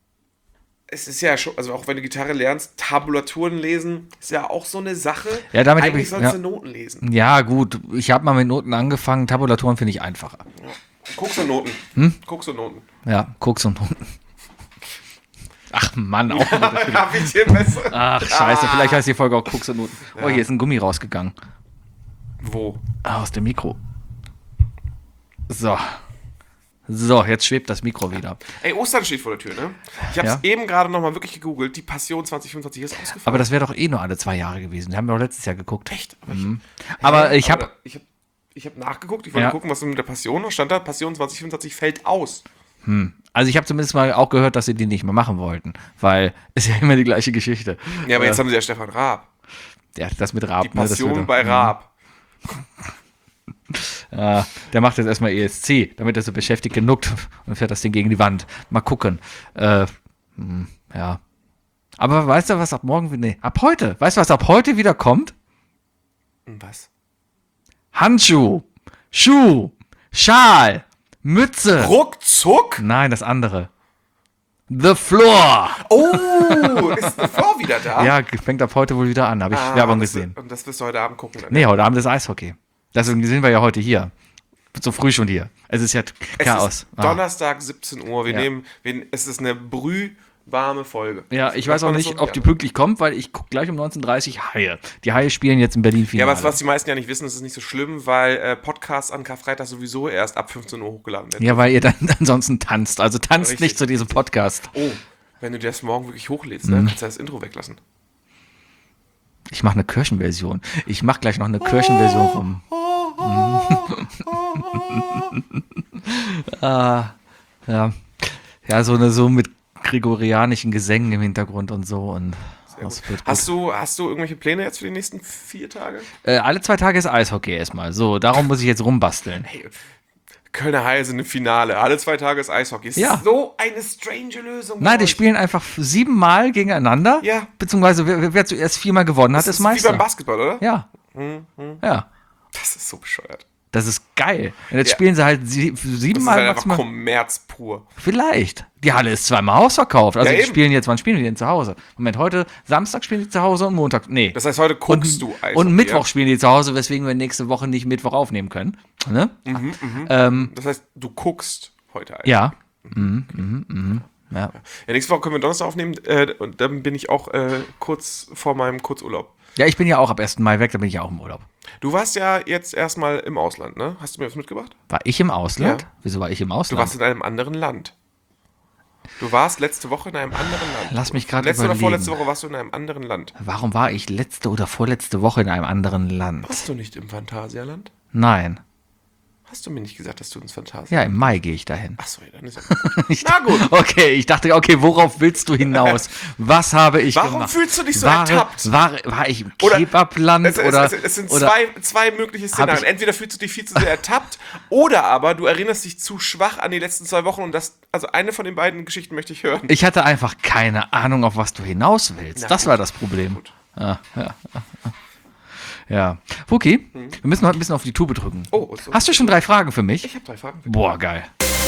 es ist ja schon, also auch wenn du Gitarre lernst, Tabulaturen lesen ist ja auch so eine Sache. Ja, damit hab Eigentlich ich- sollst ja. du Noten lesen. Ja, gut. Ich habe mal mit Noten angefangen. Tabulatoren finde ich einfacher. Guckst du Noten. Hm? Guckst du Noten. Ja, Koks und Noten. Ach Mann, auch. Hab ich dir besser. Ach, scheiße. Vielleicht heißt die Folge auch Koks und Noten. Oh, hier ist ein Gummi rausgegangen. Wo? Ah, aus dem Mikro. So. So, jetzt schwebt das Mikro wieder. Ey, Ostern steht vor der Tür, ne? Ich hab's Ja. eben gerade nochmal wirklich gegoogelt. Die Passion zwanzig fünfundzwanzig ist ausgefallen. Aber das wäre doch eh nur alle zwei Jahre gewesen. Die haben wir doch letztes Jahr geguckt. Echt? Aber Mhm. ich, Aber Hä? ich habe da- Ich hab, ich hab nachgeguckt. Ich wollte Ja. gucken, was mit der Passion noch stand. Da Passion zwanzig fünfundzwanzig fällt aus. Also ich habe zumindest mal auch gehört, dass sie die nicht mehr machen wollten, weil ist ja immer die gleiche Geschichte. Ja, aber Äh, jetzt haben sie ja Stefan Raab. ja, das mit Raab. Die ne, das Passion würde- bei Raab. Äh, der macht jetzt erstmal E S C, damit er so beschäftigt genuckt und fährt das Ding gegen die Wand. Mal gucken. Äh, hm, ja. Aber weißt du, was ab morgen, nee, ab heute, weißt du, was ab heute wieder kommt? Was? Handschuh, Schuh, Schal, Mütze. Ruckzuck? Nein, das andere. The Floor. Oh, ist The Floor wieder da? Ja, fängt ab heute wohl wieder an, habe ich Ah, Werbung das, gesehen. Und das wirst du heute Abend gucken. Dann. Nee, heute Abend ist Eishockey. Deswegen sind wir ja heute hier. So früh schon hier. Es ist ja Chaos. Es ist Donnerstag, siebzehn Uhr. Wir Ja. nehmen, wir, es ist eine brühwarme Folge. Ja, ich Sagt weiß auch man das nicht, so? ob die Ja. pünktlich kommt, weil ich gucke gleich um neunzehn Uhr dreißig Haie. Die Haie spielen jetzt in Berlin Ja, Finale. aber was die meisten ja nicht wissen, ist es nicht so schlimm, weil äh, Podcasts an Karfreitag sowieso erst ab fünfzehn Uhr hochgeladen werden. Ja, weil ihr dann ansonsten tanzt. Also tanzt Richtig. nicht zu diesem Podcast. Oh, wenn du das morgen wirklich hochlädst, Mhm. ne, kannst du das Intro weglassen. Ich mache eine Kirchenversion. Ich mache gleich noch eine Kirchenversion vom. ah, ja. Ja, so eine so mit gregorianischen Gesängen im Hintergrund und so und das wird gut. Hast du, hast du irgendwelche Pläne jetzt für die nächsten vier Tage? Äh, alle zwei Tage ist Eishockey erstmal. So, darum muss ich jetzt rumbasteln. Hey, Kölner Haie sind im Finale. Alle zwei Tage ist Eishockey. Ist Ja. so eine strange Lösung. Nein, bei die euch. spielen einfach siebenmal gegeneinander. Ja. Beziehungsweise wer, wer zuerst viermal gewonnen hat, Das ist ist wie beim Meister. Basketball, oder? Ja. Ja. Das ist so bescheuert. Das ist geil. Und jetzt Ja. spielen sie halt sie, Das ist siebenmal halt einfach maximal. Kommerz pur. Vielleicht. Die Halle ist zweimal ausverkauft. Also Ja, die eben. spielen jetzt, wann spielen die denn zu Hause? Moment, heute Samstag spielen die zu Hause und Montag. Nee. Das heißt, heute guckst und, du Eishockey. Und Mittwoch ja? spielen die zu Hause, weswegen wir nächste Woche nicht Mittwoch aufnehmen können. Ne? Ähm, Das heißt, du guckst heute Eishockey. ja. Mhm, mhm, mhm. Ja. Ja, nächste Woche können wir Donnerstag aufnehmen äh, und dann bin ich auch äh, kurz vor meinem Kurzurlaub. Ja, ich bin ja auch ab ersten Mai weg, da bin ich ja auch im Urlaub. Du warst ja jetzt erstmal im Ausland, ne? Hast du mir was mitgebracht? War ich im Ausland? Ja. Wieso war ich im Du Ausland? warst in einem anderen Land. Du warst letzte Woche in einem anderen Land. Lass mich gerade Letzte oder überlegen. vorletzte Woche warst du in einem anderen Land. Warum war ich letzte oder vorletzte Woche in einem anderen Land? Warst du nicht im Phantasialand? Nein. Hast du mir nicht gesagt, dass du ins Phantasialand... Ja, im Mai gehe ich dahin. Achso, ja, dann ist ja gut. Na gut. Okay, ich dachte, okay, worauf willst du hinaus? Was habe ich Warum gemacht? fühlst du dich so war, ertappt? War, war ich im Oder- Kebabland Es, es, oder, es, es sind oder zwei, zwei mögliche Szenarien. ich- Entweder fühlst du dich viel zu sehr ertappt oder aber du erinnerst dich zu schwach an die letzten zwei Wochen und das, also eine von den beiden Geschichten möchte ich hören. ich hatte einfach keine Ahnung, auf was du hinaus willst. Na das gut. war das Problem. Gut. Ah, ja. Ja. Fuki, wir müssen heute ein bisschen auf die Tube drücken. Hm. Oh, so. Hast du schon drei Fragen für mich? Ich habe drei Fragen. für dich. Boah, geil.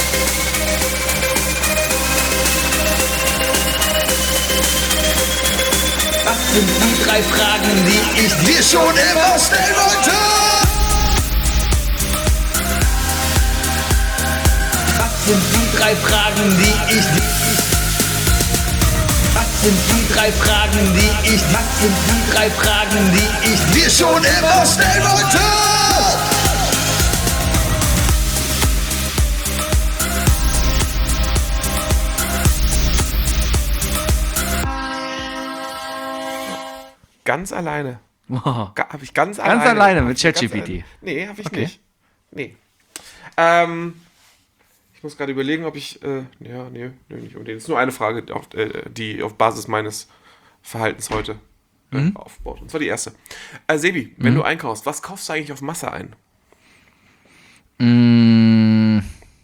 Was sind die drei Fragen, die ich dir schon immer stellen wollte? Was sind die drei Fragen, die ich dir... Was sind die drei Fragen, die ich... Was sind die drei Fragen, die ich dir schon immer stellen wollte? Ganz alleine. Wow. Habe ich ganz, Ganz alleine. alleine mit Hab ich ganz ChatGPT? alleine. Nee, habe ich Okay. nicht. Nee. Ähm, ich muss gerade überlegen, ob ich. Äh, ja, nee, nee, nicht unbedingt. Es ist nur eine Frage, die auf, äh, die auf Basis meines Verhaltens heute äh, Mhm. aufbaut. Und zwar die erste. Äh, Sebi, wenn du einkaufst, was kaufst du eigentlich auf Masse ein? Mm.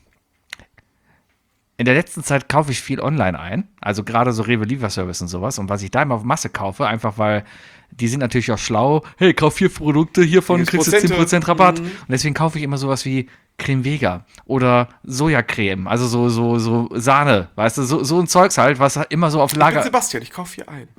In der letzten Zeit kaufe ich viel online ein, also gerade so Rewe Lieferservice und sowas. Und was ich da immer auf Masse kaufe, einfach weil die sind natürlich auch schlau. Hey, kauf vier Produkte, hiervon Minus kriegst du Prozente. zehn Prozent Rabatt. Mhm. Und deswegen kaufe ich immer sowas wie Creme Vega oder Sojacreme, also so, so, so Sahne, weißt du, so, so ein Zeugs halt, was immer so auf Ich bin Lager. Sebastian, ich kaufe hier ein.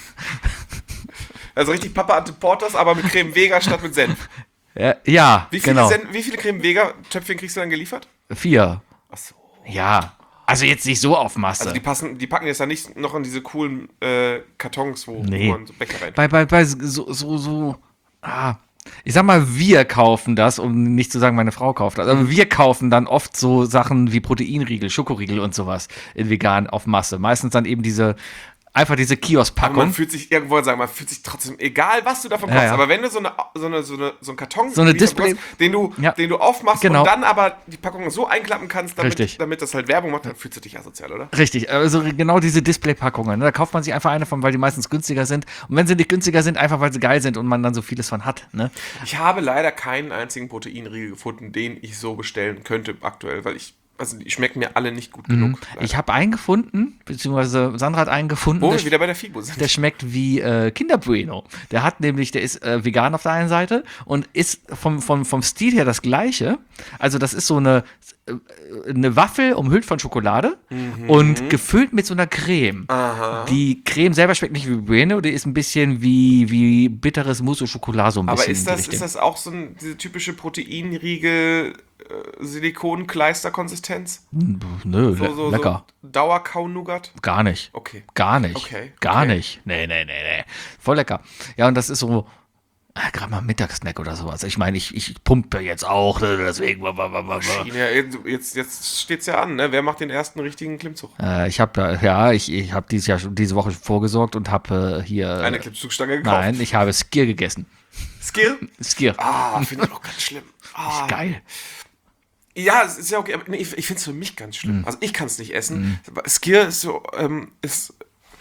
Also richtig Papa Ante Porters, aber mit Creme Vega statt mit Senf. Ja, ja Wie viele, genau. Sen wie viele Creme Vega Töpfchen kriegst du dann geliefert? Vier. Achso. Ja. Also jetzt nicht so auf Masse. Also die passen, die packen jetzt da nicht noch in diese coolen äh, Kartons, wo, Nee. wo man so Becher rein. bei, bei, bei so, so, so, ah, ich sag mal, wir kaufen das, um nicht zu sagen, meine Frau kauft das, aber wir kaufen dann oft so Sachen wie Proteinriegel, Schokoriegel und sowas in vegan auf Masse. Meistens dann eben diese, einfach diese Aber man Kioskpackung. fühlt sich, irgendwo sagen, man fühlt sich trotzdem, egal was du davon Ja, kaufst, ja. aber wenn du so eine, so eine, so eine, so einen Karton, So eine geliefert Display- bekommst, den du, Ja. den du aufmachst Genau. und dann aber die Packung so einklappen kannst, damit, Richtig. damit das halt Werbung macht, dann fühlst du dich asozial, oder? Richtig, also genau diese Displaypackungen. Ne? Da kauft man sich einfach eine von, weil die meistens günstiger sind. Und wenn sie nicht günstiger sind, einfach weil sie geil sind und man dann so vieles von hat. Ne? Ich habe leider keinen einzigen Proteinriegel gefunden, den ich so bestellen könnte aktuell, weil ich also die schmecken mir alle nicht gut genug. Ich habe einen gefunden, beziehungsweise Sandra hat einen gefunden. Wo der wir wieder bei der FIBO sind. Der schmeckt wie äh, Kinder Bueno. Der hat nämlich, der ist äh, vegan auf der einen Seite und ist vom, vom, vom Stil her das gleiche. Also das ist so eine, äh, eine Waffel umhüllt von Schokolade Mhm. und gefüllt mit so einer Creme. Aha. Die Creme selber schmeckt nicht wie Bueno, die ist ein bisschen wie, wie bitteres Mousse au Chocolat, so ein Aber bisschen. ist in die das, Richtung. ist das auch so ein, diese typische Proteinriegel äh, Silikon-Kleister-Konsistenz? Nö, So, le so, lecker. so Dauerkau-Nougat? Gar nicht. Okay. Gar nicht. Okay, Gar okay. nicht. Nee, nee, nee, nee. Voll lecker. Ja, und das ist so, ah, gerade mal ein Mittagssnack oder sowas. Ich meine, ich, ich pumpe jetzt auch, ne, deswegen. Ja, jetzt, jetzt steht's ja an, ne? Wer macht den ersten richtigen Klimmzug? Äh, ich habe ja, ich, ich habe dieses Jahr schon, diese Woche vorgesorgt und habe äh, hier. Eine Klimmzugstange gekauft. Nein, ich habe Skier gegessen. Skill? Skier. Ah, finde ich auch ganz schlimm. Ah. Geil. Ja, es ist ja okay, aber nee, ich, ich finde es für mich ganz Mhm. schlimm. Also ich kann es nicht essen. Skier ist so, ähm, ist,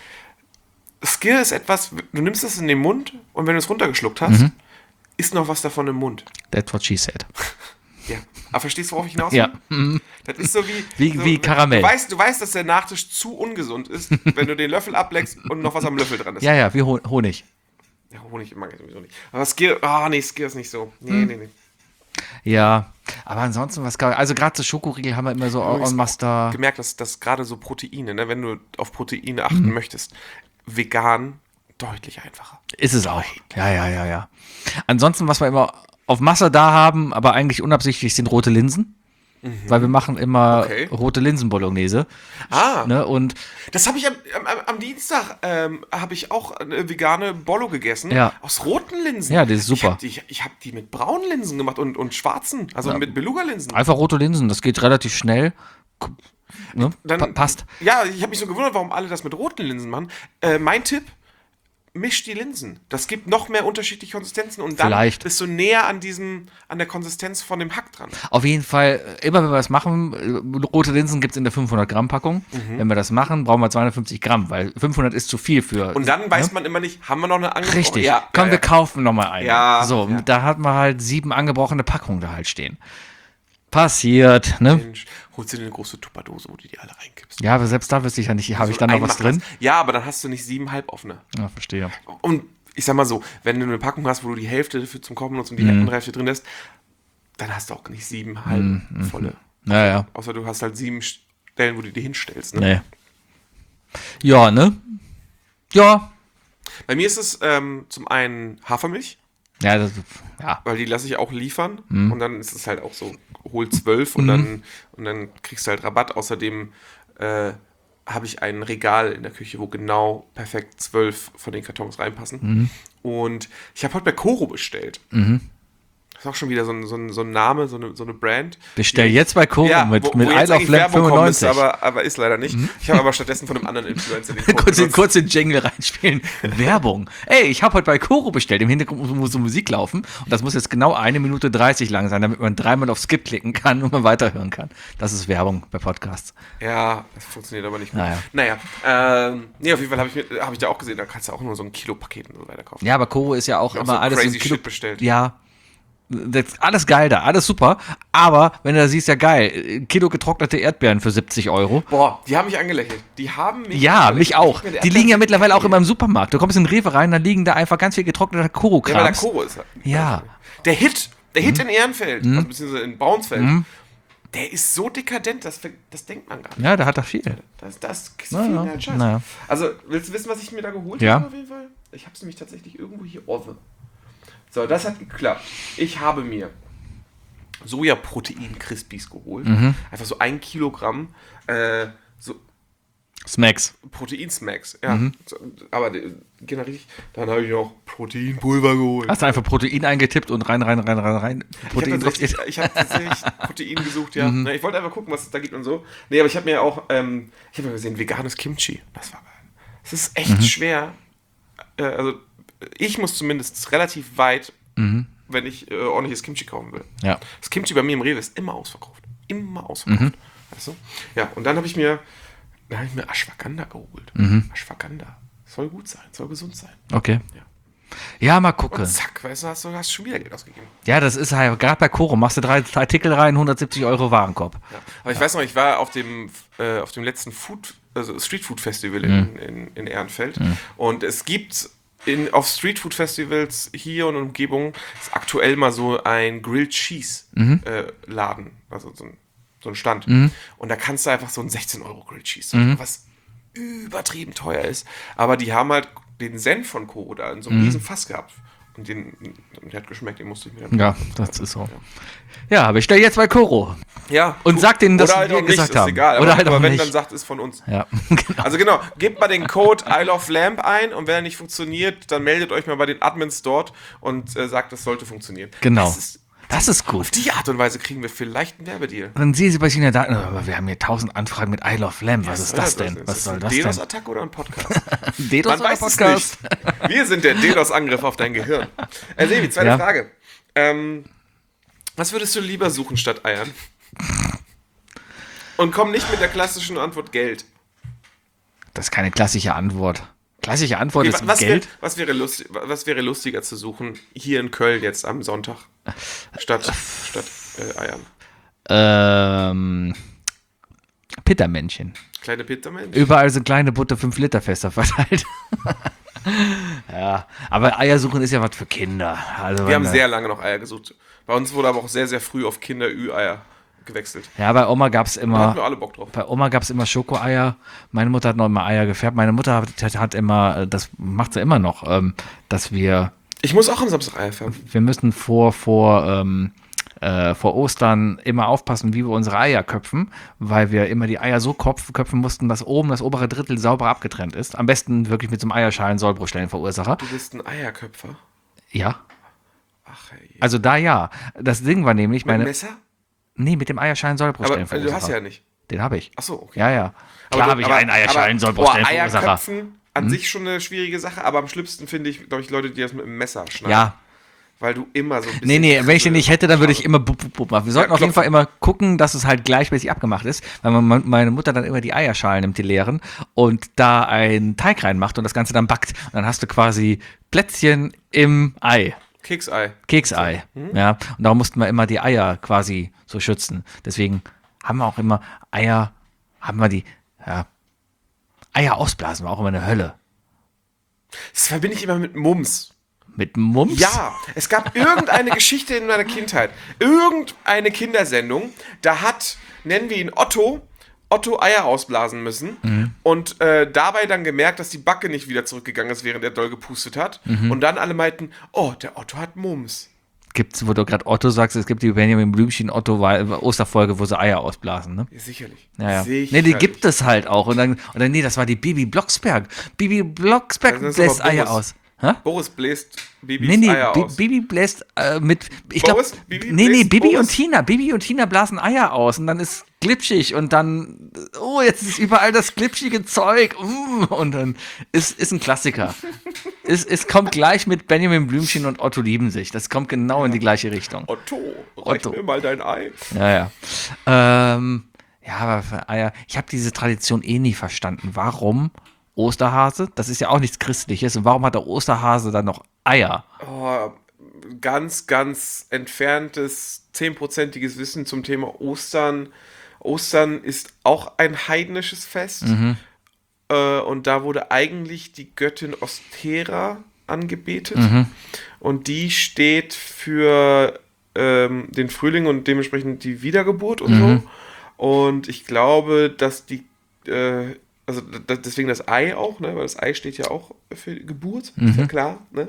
Skier ist etwas, du nimmst es in den Mund und wenn du es runtergeschluckt hast, Mhm. ist noch was davon im Mund. That's what she said. Ja. Aber verstehst du, worauf ich hinaus will? Ja. Mhm. Das ist so wie, Wie- so, wie Karamell. Du weißt, du weißt, dass der Nachtisch zu ungesund ist, wenn du den Löffel ableckst und noch was am Löffel dran ist. Ja, ja, wie Hon- Honig. Ja, Honig mag ich sowieso nicht. Aber Skier, ah nee, Skier ist nicht so. Nee, Mhm. nee, nee. Ja, aber ansonsten, was geil. Also gerade so Schokoriegel haben wir immer so Übrigens en masse da. gemerkt, dass, dass gerade so Proteine, ne, wenn du auf Proteine achten Mhm. möchtest, vegan deutlich einfacher. Ist es auch. Ja, ja, ja, ja. Ansonsten, was wir immer auf Masse da haben, aber eigentlich unabsichtlich, sind rote Linsen. Weil wir machen immer Okay. rote Linsen-Bolognese. Ah, Ne? Und das habe ich am, am, am Dienstag, ähm, habe ich auch eine vegane Bollo gegessen. Ja. Aus roten Linsen. Ja, das ist super. Ich habe die, ich, ich hab die mit braunen Linsen gemacht und, und schwarzen, also mit Beluga-Linsen. einfach rote Linsen, das geht relativ schnell. K- Ne? Dann- Pa passt. Ja, ich habe mich so gewundert, warum alle das mit roten Linsen machen. Äh, mein Tipp, misch die Linsen. Das gibt noch mehr unterschiedliche Konsistenzen und dann Vielleicht. bist du näher an diesem, an der Konsistenz von dem Hack dran. Auf jeden Fall, äh, immer wenn wir das machen, äh, rote Linsen gibt es in der fünfhundert Gramm Packung. Wenn wir das machen, brauchen wir zweihundertfünfzig Gramm, weil fünfhundert ist zu viel für. Und dann weiß man immer nicht, haben wir noch eine angebrochene? Richtig. Ja, Komm, ja, wir ja. kaufen nochmal eine. Ja, so, ja. da hat man halt sieben angebrochene Packungen da halt stehen. Passiert, ne? Mensch, holst du dir eine große Tupperdose, wo du die alle reinkippst. Ja, aber selbst da wüsste ich ja nicht, habe ich So dann ein noch was Einmachglas. drin? Ja, aber dann hast du nicht sieben halboffene. Ja, verstehe. Und ich sag mal so, wenn du eine Packung hast, wo du die Hälfte für zum Kochen nutzt und die Mhm. andere Hälfte drin lässt, dann hast du auch nicht sieben halb volle. Ja, ja. Außer du hast halt sieben Stellen, wo du die hinstellst. Ne? Nee. Ja, ne? Ja. Bei mir ist es ähm, zum einen Hafermilch, Ja, das, ja. weil die lasse ich auch liefern. Mhm. Und dann ist es halt auch so, hol zwölf und, dann, und dann kriegst du halt Rabatt. Außerdem äh, habe ich ein Regal in der Küche, wo genau perfekt zwölf von den Kartons reinpassen. Mhm. Und ich habe heute bei Koro bestellt. Das ist auch schon wieder so ein, so ein, so ein Name, so eine, so eine Brand. Bestell Die- jetzt bei Koro Ja, mit, wo, mit wo Isle jetzt of eigentlich Lamp Werbung kommen müsste, fünfundneunzig. aber, aber ist leider nicht. Ich habe aber stattdessen von einem anderen Influencer den Code kurz, den, benutzt. kurz den Jingle reinspielen. Werbung. Ey, ich habe heute bei Koro bestellt. Im Hintergrund muss, muss so Musik laufen. Und das muss jetzt genau eine Minute dreißig lang sein, damit man dreimal auf Skip klicken kann und man weiterhören kann. Das ist Werbung bei Podcasts. Ja, das funktioniert aber nicht gut. Naja. Naja, ähm, nee, auf jeden Fall habe ich, mir- hab ich da auch gesehen, da kannst du auch nur so ein Kilo-Paket und so weiter kaufen. Ja, aber Koro ist ja auch Auch immer so alles crazy in Kilo. shit bestellt. Ja. Das ist alles geil da, alles super. Aber wenn du da siehst, ja geil, ein Kilo getrocknete Erdbeeren für siebzig Euro. Boah, die haben mich angelächelt. Die haben mich Ja, angelächelt. mich auch. Ich bin der Die liegen ja Erdbeeren- mittlerweile auch immer im Supermarkt. Du kommst in den Rewe rein, da liegen da einfach ganz viel getrockneter Ja, weil der Koro-Krams. Koro ist. Ja. Der Hit, der Mhm. Hit in Ehrenfeld, also beziehungsweise in Braunsfeld, der ist so dekadent, das, das denkt man gar nicht. Ja, da hat er viel. Das, das ist Na viel ja, mehr Scheiß. na ja. Also, willst du wissen, was ich mir da geholt Ja. habe auf jeden Fall? Ich habe es nämlich tatsächlich irgendwo hier offen. So, das hat geklappt. Ich habe mir Sojaprotein-Crispies geholt. Mhm. Einfach so ein Kilogramm äh, so Smacks. Protein-Smacks. Ja, Mhm. so, aber die gehen da richtig. Dann habe ich noch Proteinpulver geholt. Hast du einfach Protein eingetippt und rein, rein, rein, rein, rein. Ich habe Protein drauf. tatsächlich, ich hab tatsächlich Protein gesucht, ja. Mhm. Na, ich wollte einfach gucken, was es da gibt und so. Nee, aber ich habe mir auch, ähm, ich habe mir gesehen, veganes Kimchi. Das war geil. Es ist echt Mhm. schwer. Äh, also, ich muss zumindest relativ weit, Mhm. wenn ich äh, ordentliches Kimchi kaufen will. Ja. Das Kimchi bei mir im Rewe ist immer ausverkauft. Immer ausverkauft. Mhm. Weißt du? Ja, und dann habe ich mir, dann habe ich mir Ashwagandha geholt. Mhm. Ashwagandha. Soll gut sein, soll gesund sein. Okay. Ja. Ja, mal gucken. Zack, weißt du, hast du hast schon wieder Geld ausgegeben. Ja, das ist halt, gerade bei Koro, machst du drei Artikel rein, hundertsiebzig Euro Warenkorb. Ja. Aber ich weiß noch, ich war auf dem, äh, auf dem letzten Food, also Street Food Festival in, Mhm. in, in Ehrenfeld. Mhm. Und es gibt in, auf Street Food Festivals hier und Umgebung ist aktuell mal so ein Grilled Cheese Mhm. äh, Laden, also so ein, so ein Stand. Mhm. Und da kannst du einfach so ein sechzehn Euro Grilled Cheese, mhm. was übertrieben teuer ist. Aber die haben halt den Senf von Koro da in so einem Mhm. riesen Fass gehabt. Und den, der hat geschmeckt, den musste ich mir dann. Ja, das ist so. Ja, aber ich stelle jetzt bei Koro. Ja. Und tu- sag denen, dass oder wir halt dir auch gesagt nicht, haben. Ist egal. Oder aber, halt auch aber wenn nicht. dann sagt, ist von uns. Ja, genau. Also genau, gebt mal den Code I Love Lamp ein und wenn er nicht funktioniert, dann meldet euch mal bei den Admins dort und äh, sagt, das sollte funktionieren. Genau. Das ist, Das ist gut. auf die Art und Weise kriegen wir vielleicht einen Werbedeal. Dann sehen Sie bei China da, aber wir haben hier tausend Anfragen mit I Love Lamb. Was ist das Ja, denn? Was ist soll ein das denn? DDoS-Attacke oder ein Podcast? DDoS Man oder weiß Podcast? es nicht. Wir sind der DDoS-Angriff auf dein Gehirn. Äh, Sebi, zweite Ja. Frage. Ähm, was würdest du lieber suchen statt Eiern? Und komm nicht mit der klassischen Antwort Geld. Das ist keine klassische Antwort. Klassische Antwort Okay, ist was, Geld. wär, was, wäre lustig, was wäre lustiger zu suchen hier in Köln jetzt am Sonntag statt, statt äh, Eiern? Ähm, Pittermännchen. Kleine Pizza-Mensch? Überall sind kleine Butter fünf Liter Fässer verteilt. Ja, aber Eier suchen ist ja was für Kinder. Also Wir wenn haben da- sehr lange noch Eier gesucht. Bei uns wurde aber auch sehr, sehr früh auf Kinder-Ü-Eier gewechselt. Ja, bei Oma gab es Da immer. hatten wir alle Bock drauf. Bei Oma gab es immer Schokoeier. Meine Mutter hat noch immer Eier gefärbt. Meine Mutter hat, hat, hat immer, das macht sie immer noch, ähm, dass wir, Ich muss auch am Samstag Eier färben. wir müssen vor, vor, ähm, äh, vor Ostern immer aufpassen, wie wir unsere Eier köpfen, weil wir immer die Eier so kopf, köpfen mussten, dass oben das obere Drittel sauber abgetrennt ist. Am besten wirklich mit so einem Eierschalen Sollbruchstellenverursacher. Du bist ein Eierköpfer. Ja, Ach, ey. also da ja. Das Ding war nämlich Mit meine, Messer? nee, mit dem Eierschalen Aber Sollbruchstellenverursacher. äh, du hast ja nicht. Den habe ich. Ach so, okay. Ja, ja. Aber Klar du- habe ich aber- einen Eierschalen aber- Sollbruchstellenverursacher. boah, Eierköpfen an sich schon eine schwierige Sache, aber am schlimmsten finde ich, glaube ich, Leute, die das mit dem Messer schneiden. Ja. Weil du immer so ein bisschen... Nee, nee, wenn ich den nicht hätte, dann würde ich Schade. immer bup, bup, bup machen. Wir sollten Ja, auf jeden Fall klopfen. immer gucken, dass es halt gleichmäßig abgemacht ist, weil man, meine Mutter dann immer die Eierschalen nimmt, die leeren, und da einen Teig reinmacht und das Ganze dann backt. Und dann hast du quasi Plätzchen im Ei. Keksei. Keksei. Mhm. Ja. Und darum mussten wir immer die Eier quasi so schützen. Deswegen haben wir auch immer Eier, haben wir die, ja. Eier ausblasen war auch immer eine Hölle. Das verbinde ich immer mit Mums. Mit Mumps? Ja, es gab irgendeine Geschichte in meiner Kindheit. Irgendeine Kindersendung, da hat, nennen wir ihn Otto, Otto Eier ausblasen müssen Mhm. und äh, dabei dann gemerkt, dass die Backe nicht wieder zurückgegangen ist, während er doll gepustet hat. Mhm. Und dann alle meinten, oh, der Otto hat Mums. Gibt's, wo du gerade Otto sagst, es gibt die Benjamin Blümchen Otto Osterfolge, wo sie Eier ausblasen, ne? Ja, sicherlich. Ja, ja. Sicherlich. Nee, die gibt es halt auch. Und dann, und dann nee, das war die Bibi Blocksberg. Bibi Blocksberg Das ist bläst aber Eier Boris. aus. Hä? Boris bläst Bibis Nee, nee, Eier Bi- aus. Bibi bläst äh, mit. Ich glaube. Boris? Bibi Nee, nee, bläst Bibi Boris? und Tina. Bibi und Tina blasen Eier aus und dann ist glitschig und dann. Oh, jetzt ist überall das glitschige Zeug. Uh, und dann ist, ist ein Klassiker. es, es kommt gleich mit Benjamin Blümchen und Otto lieben sich. Das kommt genau in die gleiche Richtung. Otto, reich Otto. mir mal dein Ei. Ja, ja. Ähm, ja, aber für Eier, ich habe diese Tradition eh nie verstanden. Warum Osterhase? Das ist ja auch nichts Christliches. Und warum hat der Osterhase dann noch Eier? Oh, ganz, ganz entferntes, zehnprozentiges Wissen zum Thema Ostern. Ostern ist auch ein heidnisches Fest. Mhm. Äh, und da wurde eigentlich die Göttin Ostera angebetet. Mhm. Und die steht für ähm, den Frühling und dementsprechend die Wiedergeburt und Mhm. so. Und ich glaube, dass die, äh, also d- deswegen das Ei auch, ne? Weil das Ei steht ja auch für Geburt, ist ja klar. Ne?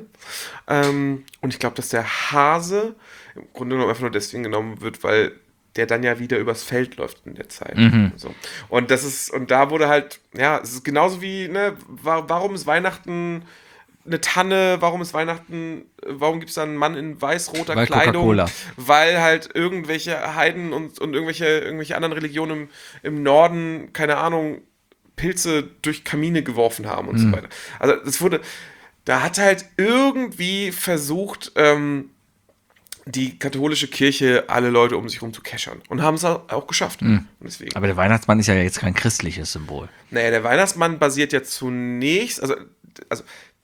Ähm, und ich glaube, dass der Hase im Grunde genommen einfach nur deswegen genommen wird, weil der dann ja wieder übers Feld läuft in der Zeit. So. Und das ist, und da wurde halt, ja, es ist genauso wie, ne, wa- warum ist Weihnachten eine Tanne, warum ist Weihnachten, warum gibt es da einen Mann in weiß-roter Weil Kleidung? Coca-Cola. Weil halt irgendwelche Heiden und, und irgendwelche, irgendwelche anderen Religionen im, im Norden, keine Ahnung, Pilze durch Kamine geworfen haben und so weiter. Also das wurde, da hat halt irgendwie versucht, ähm, die katholische Kirche alle Leute um sich rum zu keschern. Und haben es auch geschafft. Und deswegen. Aber der Weihnachtsmann ist ja jetzt kein christliches Symbol. Naja, der Weihnachtsmann basiert ja zunächst, also, also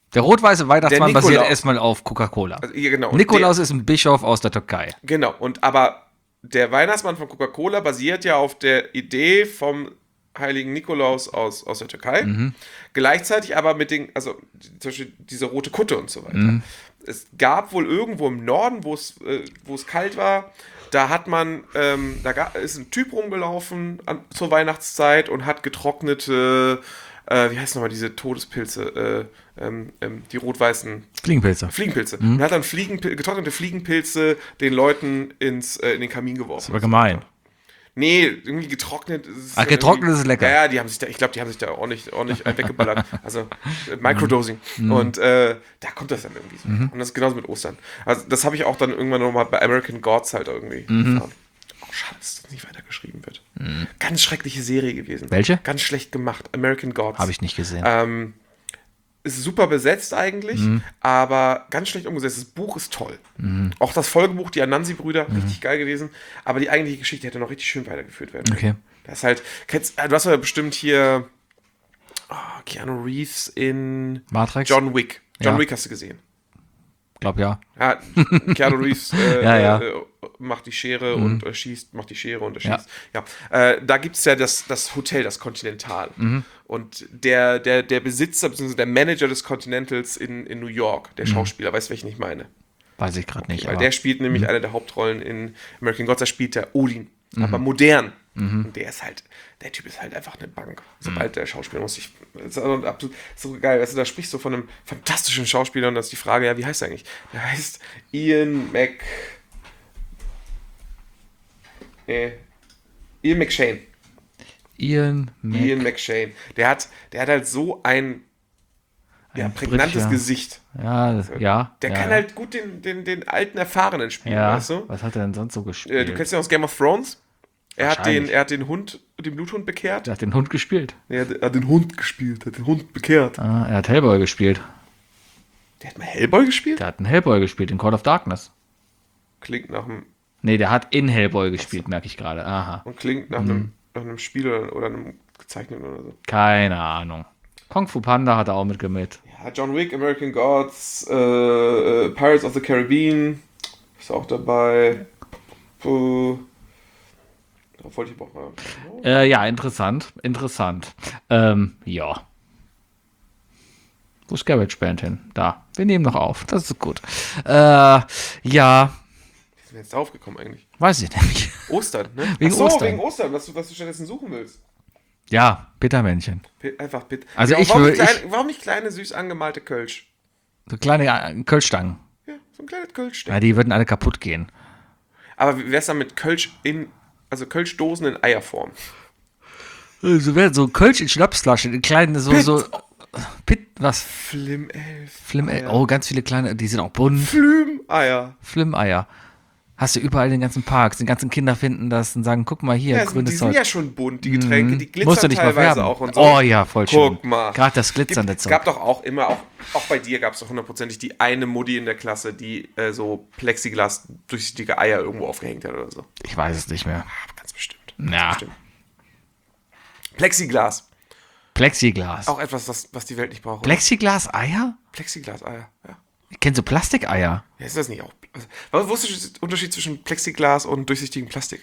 Der rot-weiße Weihnachtsmann Der basiert Nikolaus. erstmal auf Coca-Cola. Also, ja, genau. Und Nikolaus ist ein Bischof aus der Türkei. Der, genau, und aber der Weihnachtsmann von Coca-Cola basiert ja auf der Idee vom heiligen Nikolaus aus, aus der Türkei. Mhm. Gleichzeitig aber mit den, also zum Beispiel diese rote Kutte und so weiter. Mhm. Es gab wohl irgendwo im Norden, wo es, äh, wo es kalt war, da hat man, ähm, da ga, ist ein Typ rumgelaufen an, zur Weihnachtszeit und hat getrocknete, äh, wie heißt nochmal diese Todespilze, äh, ähm, ähm, die rot-weißen Fliegenpilze. Fliegenpilze. Und hat dann Fliegenpil getrocknete Fliegenpilze den Leuten ins, äh, in den Kamin geworfen. Aber gemein. Nee, irgendwie getrocknet. Ist Ah, getrocknet ist lecker. Ja, ja, die haben sich da, ich glaube, die haben sich da ordentlich, ordentlich weggeballert. Also äh, Microdosing. Und äh, da kommt das dann irgendwie so. Und das ist genauso mit Ostern. Also das habe ich auch dann irgendwann nochmal bei American Gods halt irgendwie erfahren. Oh, schade, dass das nicht weitergeschrieben wird. Ganz schreckliche Serie gewesen. Welche? Ganz schlecht gemacht. American Gods. Habe ich nicht gesehen. Ähm, ist super besetzt eigentlich, aber ganz schlecht umgesetzt. Das Buch ist toll. Auch das Folgebuch, die Anansi-Brüder, richtig geil gewesen. Aber die eigentliche Geschichte hätte noch richtig schön weitergeführt werden. Okay. Das ist halt, kennst, äh, du hast ja bestimmt hier oh, Keanu Reeves in Matrix? John Wick. John Ja. Wick hast du gesehen. Glaub ja. Ja, Keanu Reeves äh, Ja, ja. Äh, macht die Schere und äh, schießt, macht die Schere und er Ja. schießt. Ja. Äh, da gibt es ja das, das Hotel, das Continental. Und der, der, der Besitzer, bzw. der Manager des Continentals in, in New York, der Schauspieler, weißt du, welchen ich meine? Weiß ich gerade nicht. Weil aber der spielt nämlich eine der Hauptrollen in American Gods, da spielt der Odin, aber modern. Und der ist halt, der Typ ist halt einfach eine Bank. Sobald der Schauspieler muss ich, das ist also absolut so geil, weißt du, da sprichst du von einem fantastischen Schauspieler und das ist die Frage, ja, wie heißt er eigentlich? Der heißt Ian Mc... Nee. Ian McShane. Ian, Mac Ian McShane. Der hat, der hat halt so ein, ja, Ein prägnantes Brit, ja. Gesicht. Ja, das- ja. Der ja, kann ja. halt gut den, den, den alten Erfahrenen spielen, Ja. weißt du? Was hat er denn sonst so Äh, gespielt? du kennst ja aus Game of Thrones. Er hat, den, Wahrscheinlich. er hat den Hund, den Bluthund bekehrt. Der hat den Hund gespielt. Er hat, er hat den Hund gespielt, hat den Hund bekehrt. Ah, er hat Hellboy gespielt. Der hat mal Hellboy gespielt? Der hat einen Hellboy gespielt in Call of Darkness. Klingt nach einem, Nee, der hat in Hellboy gespielt, merke ich gerade. Aha. und klingt nach einem, nach einem Spiel oder, oder einem gezeichneten oder so. Keine Ahnung. Kung Fu Panda hat er auch mitgemischt. Ja, John Wick, American Gods, äh, äh, Pirates of the Caribbean ist auch dabei. Puh. Da wollte ich auch mal. Äh, ja, interessant. Interessant. Ähm, ja. Wo ist GarageBand hin? Da. Wir nehmen noch auf. Das ist gut. Äh, ja. Wie sind wir jetzt drauf gekommen eigentlich? Weiß ich nicht. Ostern, ne? Wegen Ach so, Ostern. wegen Ostern, was du, was du stattdessen suchen willst. Ja, Bittermännchen. Pi- Einfach bitte. Also ich warum, will- nicht kleine, ich- warum nicht kleine, süß angemalte Kölsch? So kleine äh, Kölschstangen. Ja, so ein kleines Kölsch. Ja, die würden alle kaputt gehen. Aber wie wär's dann mit Kölsch in, also Kölschdosen in Eierform? So wäre so Kölsch in Schnapsflaschen, in kleinen, so, so. Pit, was? Flim elf. Flim, oh, ganz viele kleine, die sind auch bunt. Flüm Eier. Flim-Eier. Hast du überall in den ganzen Parks. Die ganzen Kinder finden das und sagen, guck mal hier, Ja, also die grünes sind Zeug. ja schon bunt, die Getränke, die glitzern Musst du nicht mal teilweise färben. auch und so. Oh ja, voll schön. Guck mal. Gerade das glitzernde Es Zeug. gab doch auch immer, auch, auch bei dir gab es doch hundertprozentig die eine Mutti in der Klasse, die äh, so Plexiglas durchsichtige Eier irgendwo aufgehängt hat oder so. Ich weiß es nicht mehr. Ah, ganz bestimmt. Ganz Ja. bestimmt. Plexiglas. Plexiglas. Auch etwas, was, was die Welt nicht braucht. oder? Plexiglas-Eier? Plexiglas-Eier, ja. Ich kenne so Plastikeier. Ja, ist das nicht auch? Also, was wo ist der Unterschied zwischen Plexiglas und durchsichtigem Plastik?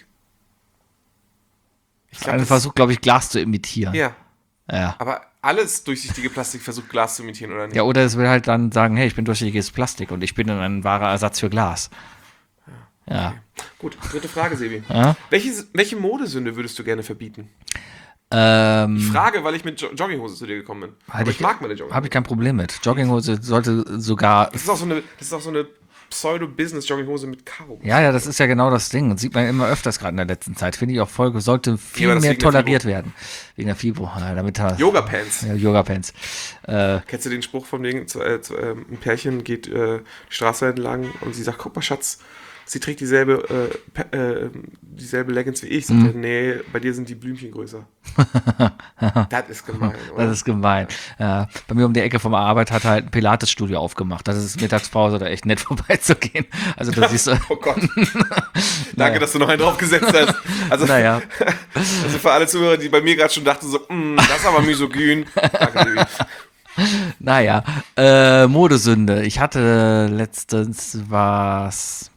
Ich glaub, Einer das- versucht, glaube ich, Glas zu imitieren. Ja, Ja. aber alles durchsichtige Plastik versucht Glas zu imitieren, oder nicht? Ja, oder es will halt dann sagen, hey, ich bin durchsichtiges Plastik und ich bin dann ein wahrer Ersatz für Glas. Ja. Gut, dritte Frage, Sebi. Ja? Welche, welche Modesünde würdest du gerne verbieten? Ähm, Frage, weil ich mit Jo- Jogginghose zu dir gekommen bin. Halt Aber ich, mag meine Jogginghose. Habe ich kein Problem mit. Jogginghose sollte sogar. Das ist auch so eine, das ist auch so eine Pseudo-Business-Jogginghose mit Karo. Ja, ja, das ist ja genau das Ding. Das sieht man immer öfters gerade in der letzten Zeit. Finde ich auch voll, sollte viel aber das mehr wegen der toleriert werden. Wegen der Fibro. Ja, damit er- Yoga-Pants. Ja, Yoga-Pants. Äh, Kennst du den Spruch von wegen, zu, äh, zu, ähm, ein Pärchen geht äh, die Straße entlang und sie sagt, guck mal, Schatz, sie trägt dieselbe, äh, pe- äh, dieselbe Leggings wie ich. Sagt er, nee, bei dir sind die Blümchen größer. Das ist gemein, oder? das ist gemein. Ja, bei mir um die Ecke vom Arbeit hat halt ein Pilates-Studio aufgemacht. Das ist Mittagspause, da echt nett vorbeizugehen. Also da siehst du. Oh Gott. Danke, dass du noch einen draufgesetzt hast. Also, Naja. also für alle Zuhörer, die bei mir gerade schon dachten, so, "Mm, das ist aber misogyn. Danke, Sebi. Naja, äh, Modesünde. Ich hatte letztens was.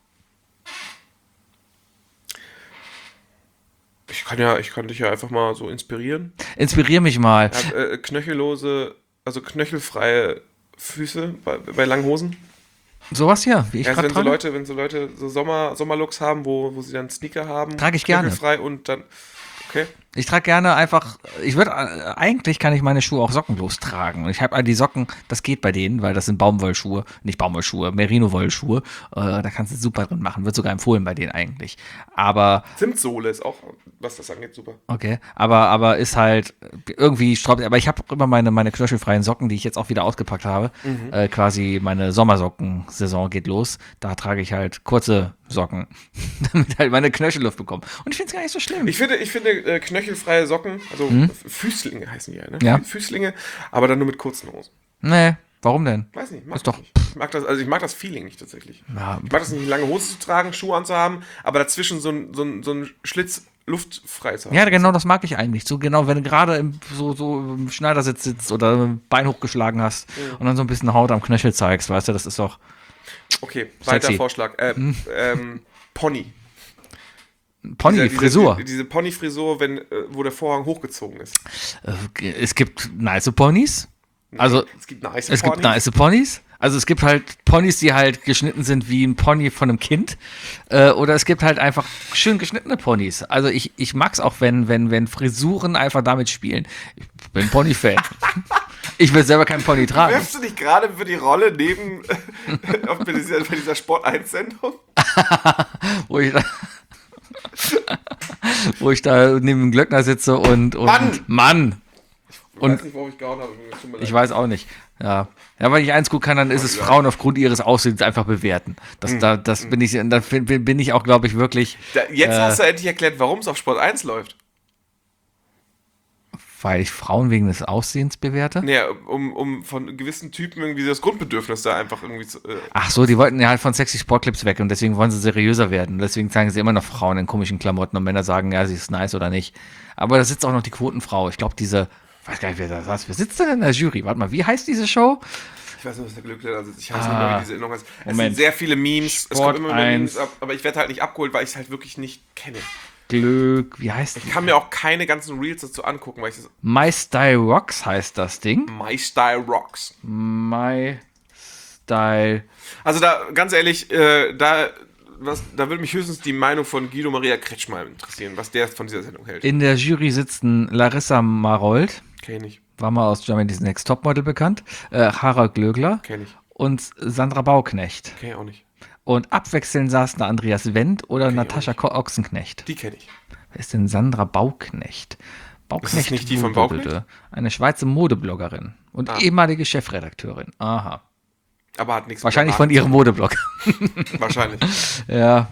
Ich kann ja, ich kann dich ja einfach mal so inspirieren. Inspirier mich mal. Er hat äh, knöchellose, also knöchelfreie Füße bei, bei langen Hosen. Sowas hier, wie ich Ja, also gerade wenn so trage. Leute, wenn so Leute so Sommer, Sommerlooks haben, wo, wo sie dann Sneaker haben. Trage ich gerne. Knöchelfrei und dann. Okay. Ich trage gerne einfach, ich würde, äh, eigentlich kann ich meine Schuhe auch sockenlos tragen. Und ich habe die Socken, das geht bei denen, weil das sind Baumwollschuhe, nicht Baumwollschuhe, Merino-Wollschuhe. Äh, da kannst du super drin machen, wird sogar empfohlen bei denen eigentlich. Aber, Zimtsohle ist auch, was das angeht, super. okay, aber, aber ist halt irgendwie sträubt, aber ich habe immer meine, meine knöchelfreien Socken, die ich jetzt auch wieder ausgepackt habe. Äh, quasi meine Sommersocken-Saison geht los. Da trage ich halt kurze Socken, damit halt meine Knöchelluft bekommen. Und ich finde es gar nicht so schlimm. Ich finde, ich finde äh, knöchelfreie Socken, also F- Füßlinge heißen die ja, ne? Ja. Fü- Füßlinge, aber dann nur mit kurzen Hosen. Nee, warum denn? Weiß nicht, mag Ist ich doch- nicht. Ich mag das, also ich mag das Feeling nicht tatsächlich. Ja. Ich mag das nicht, lange Hose zu tragen, Schuhe anzuhaben, aber dazwischen so ein, so ein, so ein Schlitz luftfrei zu haben. Ja, genau, das mag ich eigentlich. So genau, wenn du gerade im, so, so im Schneidersitz sitzt oder Bein hochgeschlagen hast und dann so ein bisschen Haut am Knöchel zeigst, weißt du, das ist doch Okay, weiter Sexy. Vorschlag. Äh, ähm, Pony. Pony, Diese- diese- Frisur. Diese, diese Pony-Frisur, wenn, äh, wo der Vorhang hochgezogen ist. Äh, Es gibt nice Ponys. Also, es gibt nice es gibt Ponys. nice Ponys. Also es gibt halt Ponys, die halt geschnitten sind wie ein Pony von einem Kind. Äh, oder es gibt halt einfach schön geschnittene Ponys. Also ich, ich mag's auch, wenn, wenn, wenn Frisuren einfach damit spielen. Ich bin Pony-Fan. Ich will selber keinen Pony tragen. Wirfst du dich gerade für die Rolle neben auf bei dieser, bei dieser Sport eins Sendung? wo ich da, wo ich da neben dem Glöckner sitze und, und Mann! Mann! Ich Und- weiß nicht, worauf ich gehauen habe. Tut mir leid. Ich weiß auch nicht. Ja. Ja, wenn ich eins gut kann, dann ist es Frauen aufgrund ihres Aussehens einfach bewerten. Das, da, das bin ich, da bin, bin ich auch, glaube ich, wirklich, Da, jetzt äh, hast du endlich erklärt, warum es auf Sport eins läuft. weil ich Frauen wegen des Aussehens bewerte. Naja, um, um von gewissen Typen irgendwie das Grundbedürfnis da einfach irgendwie zu. Äh, Ach so, die wollten ja halt von sexy Sportclips weg und deswegen wollen sie seriöser werden. Deswegen zeigen sie immer noch Frauen in komischen Klamotten und Männer sagen, ja, sie ist nice oder nicht. Aber da sitzt auch noch die Quotenfrau. Ich glaube, diese, ich weiß gar nicht, wer da saß. Wer sitzt denn in der Jury? Warte mal, wie heißt diese Show? ich weiß nicht, was der Glück hat. Also ich weiß Ah. nicht mehr, wie diese Erinnerung heißt. Es Moment. sind sehr viele Memes. es Sport kommen immer mehr eins. Memes, ab, aber ich werde halt nicht abgeholt, weil ich es halt wirklich nicht kenne. Glück, wie heißt Ich die? kann mir auch keine ganzen Reels dazu angucken, weil ich das. My Style Rocks heißt das Ding. My Style Rocks. My Style. Also da, ganz ehrlich, äh, da, was, da würde mich höchstens die Meinung von Guido Maria Kretschmer interessieren, was der von dieser Sendung hält. In der Jury sitzen Larissa Marold, Kenn ich, war mal aus Germany's Next Topmodel bekannt, äh, Harald Glögler kenn ich, und Sandra Bauknecht. kenn ich auch nicht. Und abwechselnd saßen da Andreas Wendt oder Natascha Ko- Ochsenknecht. Die kenne ich. Wer ist denn Sandra Bauknecht? Bauknecht Ist das nicht die von Wohlbildete. Bauknecht? Eine Schweizer Modebloggerin und Ah. ehemalige Chefredakteurin. Aha. Aber hat nichts Wahrscheinlich mit von der ihrem Modeblog. Marke zu- Wahrscheinlich. Ja.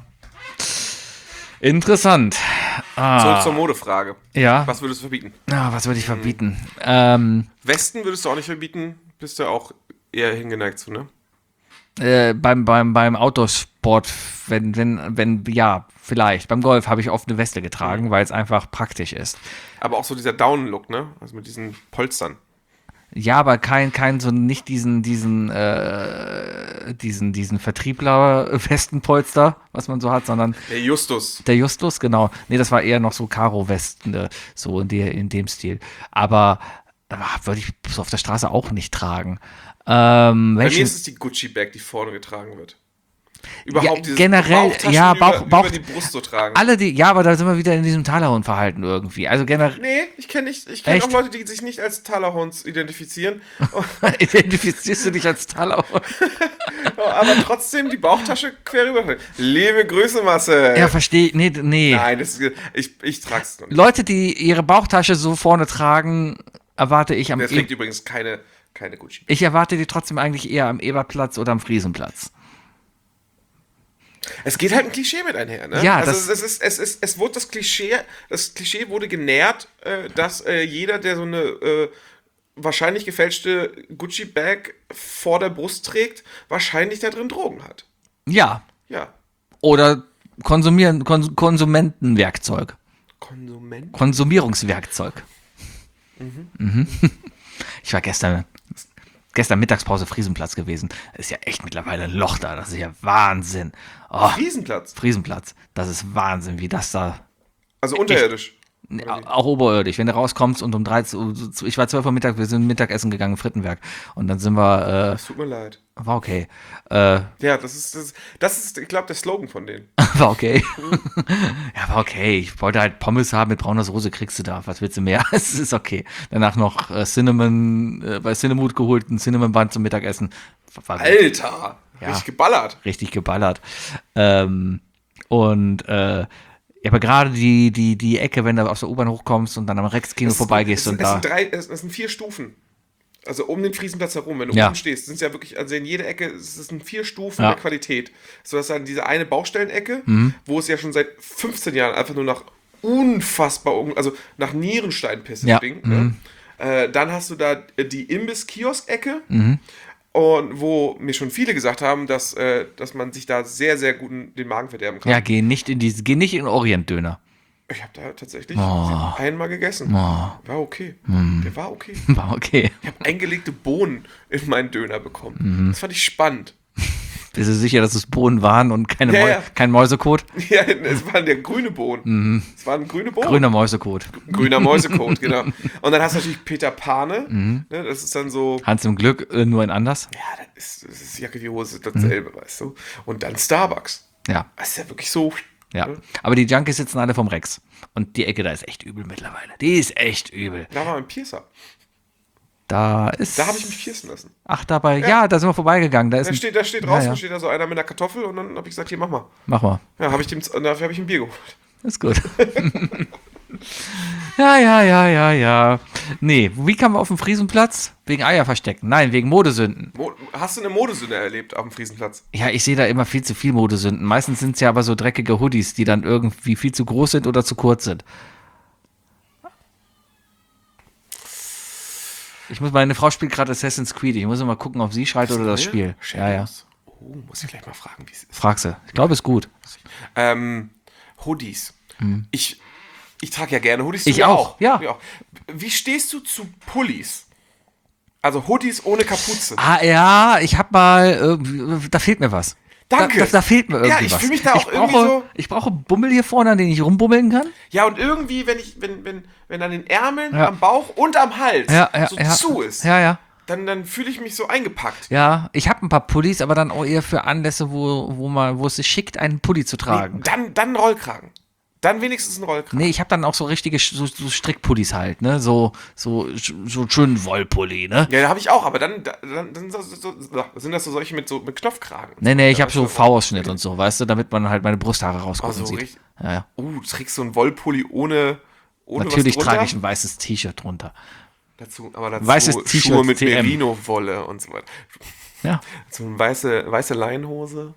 Interessant. Ah, Zurück zur Modefrage. ja. Was würdest du verbieten? Ah, was würde ich verbieten? Ähm, Westen würdest du auch nicht verbieten? Bist du auch eher hingeneigt zu, ne? äh, beim, beim, beim Autosport, wenn, wenn, wenn, ja, vielleicht. Beim Golf habe ich oft eine Weste getragen, weil es einfach praktisch ist. Aber auch so dieser Down-Look, ne? Also mit diesen Polstern. Ja, aber kein, kein so nicht diesen, diesen, äh, diesen, diesen Vertriebler-Westenpolster, was man so hat, sondern Der Justus. der Justus, genau. Nee, das war eher noch so Karo-Westen, äh, so in, der, in dem Stil. Aber äh, würde ich so auf der Straße auch nicht tragen. Ähm, Bei mir welchen, ist es die Gucci-Bag, die vorne getragen wird. Überhaupt Ja, dieses generell, Bauchtaschen ja, Bauch- über, Bauch- über die Brust so tragen. alle die, ja, aber da sind wir wieder in diesem Talerhund-Verhalten irgendwie. Also generell Nee, ich kenne nicht, ich kenne Echt? auch Leute, die sich nicht als Talerhunds identifizieren, identifizierst du dich als Talerhund. aber trotzdem die Bauchtasche quer rüber. Liebe Grüße, Marcel. Ja, verstehe, nee, nee. Nein, das ist, ich, ich trag's noch nicht. Leute, die ihre Bauchtasche so vorne tragen, erwarte ich am Der e trägt übrigens keine, keine Gucci. Ich erwarte die trotzdem eigentlich eher am Eberplatz oder am Friesenplatz. Es geht halt ein Klischee mit einher, ne? Ja, also das- es, ist, es, ist, es wurde das Klischee, das Klischee wurde genährt, äh, dass äh, jeder, der so eine äh, wahrscheinlich gefälschte Gucci-Bag vor der Brust trägt, wahrscheinlich da drin Drogen hat. Ja. Ja. Oder konsumieren, Kons Konsumentenwerkzeug. Konsument? Konsumierungswerkzeug. Mhm. Ich war gestern gestern Mittagspause Friesenplatz gewesen. Ist ja echt mittlerweile ein Loch da. Das ist ja Wahnsinn. Oh, Riesenplatz. Friesenplatz. Das ist Wahnsinn, wie das da. Also unterirdisch. Nee, auch oberirdisch, wenn du rauskommst und um dreizehn Uhr, ich war zwölf Uhr Mittag, wir sind Mittagessen gegangen, Frittenwerk. Und dann sind wir, Es tut mir leid. äh, war okay. Äh, Ja, das ist, das, das ist ich glaube, der Slogan von denen. war okay. Ja, war okay. Ich wollte halt Pommes haben mit brauner Soße, kriegst du da. Was willst du mehr? Es ist okay. Danach noch äh, Cinnamon, äh, bei Cinnamon geholt, ein Cinnamon Bun zum Mittagessen. War gut. Alter! Ja. Richtig geballert. Richtig geballert. Ähm, und, äh, ja, aber gerade die, die, die Ecke, wenn du aus der U-Bahn hochkommst und dann am Rex-Kino vorbeigehst es, und es da. Sind drei, es, es sind vier Stufen. Also um den Friesenplatz herum, wenn du Ja. oben stehst, sind es ja wirklich, also in jeder Ecke, es sind vier Stufen Ja. der Qualität. So dass dann diese eine Baustellenecke, Mhm. wo es ja schon seit fünfzehn Jahren einfach nur nach unfassbar, un- also nach Nierensteinpisse Ja. stinkt. Ne? Äh, dann hast du da äh, die Imbiss-Kiosk-Ecke. Mhm. Und wo mir schon viele gesagt haben, dass, äh, dass man sich da sehr, sehr gut den Magen verderben kann. Ja, geh nicht in die, geh nicht in Orientdöner. Ich habe da tatsächlich Oh. einmal gegessen. Oh. War okay. Der war okay. War okay. Ich habe eingelegte Bohnen in meinen Döner bekommen. Mhm. Das fand ich spannend. Bist du sicher, dass es Bohnen waren und keine Ja, Mäu ja. kein Mäusekot? Ja, es waren der grüne Bohnen. Es waren grüne Bohnen. Grüner Mäusekot. Grüner Mäusekot, genau. Und dann hast du natürlich Peter Pane. Mhm. Ne, das ist dann so, Hans im Glück, äh, nur in anders. ja, das ist, das ist Jacke wie Hose, dasselbe, weißt du. Und dann Starbucks. Ja, Das ist ja wirklich so. ja. Ne? Aber die Junkies sitzen alle vom Rex. Und die Ecke da ist echt übel mittlerweile. Die ist echt übel. Da war ein Piercer. Da ist. Da habe ich mich piercen lassen. Ach, dabei. Ja, da sind wir vorbeigegangen. Da ist Da ein, steht, da steht draußen, ja, ja. steht da so einer mit einer Kartoffel und dann habe ich gesagt, hier, mach mal. Mach mal. Ja, habe ich dem, dafür habe ich ein Bier geholt. Ist gut. Ja, ja, ja, ja, ja. Nee, wie kamen wir auf den Friesenplatz? Wegen Eier verstecken. Nein, wegen Modesünden. Mo Hast du eine Modesünde erlebt auf dem Friesenplatz? Ja, ich sehe da immer viel zu viel Modesünden. Meistens sind es ja aber so dreckige Hoodies, die dann irgendwie viel zu groß sind oder zu kurz sind. Ich muss, meine Frau spielt gerade Assassin's Creed. Ich muss mal gucken, ob sie schreit oder das Spiel. Ja, ja. Oh, muss ich gleich mal fragen, wie es ist. Frag sie. Ich glaube, ist gut. Ähm, Hoodies. Ich, ich trage ja gerne Hoodies. Ich du auch, ja. Du auch. Wie stehst du zu Pullis? Also Hoodies ohne Kapuze. Ah, ja, ich hab mal, äh, da fehlt mir was. Danke. Da, da, da fehlt mir irgendwie Ja, ich was. fühl mich da auch ich irgendwie brauche, so- Ich brauche Bummel hier vorne, an den ich rumbummeln kann. Ja, und irgendwie, wenn ich, wenn, wenn, wenn an den Ärmeln, Ja. am Bauch und am Hals Ja, ja, so ja. zu ist, Ja, ja. dann, dann fühle ich mich so eingepackt. Ja, ich habe ein paar Pullis, aber dann auch eher für Anlässe, wo, wo, man, wo es sich schickt, einen Pulli zu tragen. Dann, dann Rollkragen. Dann wenigstens ein Rollkragen. Nee, ich habe dann auch so richtige Sch- so, so Strickpullis halt, ne? So, so, so schön Wollpulli, ne? Ja, da habe ich auch, aber dann, dann, dann so, so, so, sind das so solche mit, so, mit Knopfkragen. Nee, nee, ich Ja, habe so weißt du, V-Ausschnitt und so, weißt du, damit man halt meine Brusthaare rausgucken Also sieht. richtig- Ja, ja. Uh, du trägst so einen Wollpulli ohne, ohne Natürlich was drunter? trage ich ein weißes T-Shirt drunter. Dazu, aber dazu Weißes T-Shirt, Schuhe mit T M. Merino-Wolle und so weiter. Ja. So eine weiße, weiße Leinhose.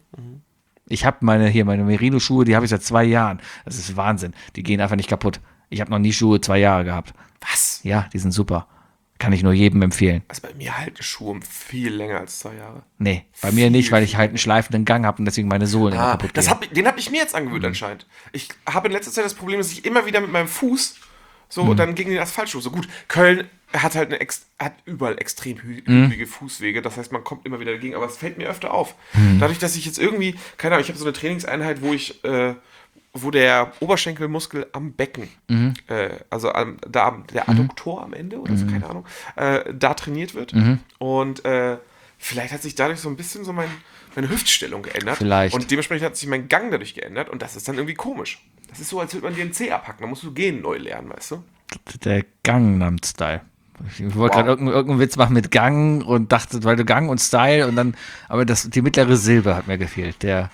Ich habe meine hier meine Merino-Schuhe, die habe ich seit zwei Jahren. Das ist Wahnsinn. Die gehen einfach nicht kaputt. Ich habe noch nie Schuhe zwei Jahre gehabt. Was? Ja, die sind super. Kann ich nur jedem empfehlen. Also bei mir halten Schuhe viel länger als zwei Jahre. Nee, bei mir Viel, nicht, weil ich viel halt einen schleifenden Gang habe und deswegen meine Sohlen immer Ah, kaputt das gehen. hab, den habe ich mir jetzt angewöhnt anscheinend. Ich habe in letzter Zeit das Problem, dass ich immer wieder mit meinem Fuß so Mhm. dann gegen den Asphalt stoße. Gut, Köln hat halt eine ex hat überall extrem hü Mhm. hügelige Fußwege. Das heißt, man kommt immer wieder dagegen, aber es fällt mir öfter auf. Mhm. Dadurch, dass ich jetzt irgendwie, keine Ahnung, ich habe so eine Trainingseinheit, wo ich, äh, wo der Oberschenkelmuskel am Becken, Mhm. äh, also am, da am- der Adduktor am Ende oder Mhm. so, keine Ahnung, äh, da trainiert wird. Und äh, vielleicht hat sich dadurch so ein bisschen so mein, meine Hüftstellung geändert. Vielleicht. Und dementsprechend hat sich mein Gang dadurch geändert und das ist dann irgendwie komisch. Das ist so, als würde man dir einen Zeh abhacken. Da musst du Gehen neu lernen, weißt du? Der Gangnam-Style. Ich wollte Wow. gerade irgendeinen, irgendeinen Witz machen mit Gang und dachte, weil du Gang und Style und dann, aber das, die mittlere Silbe hat mir gefehlt. Der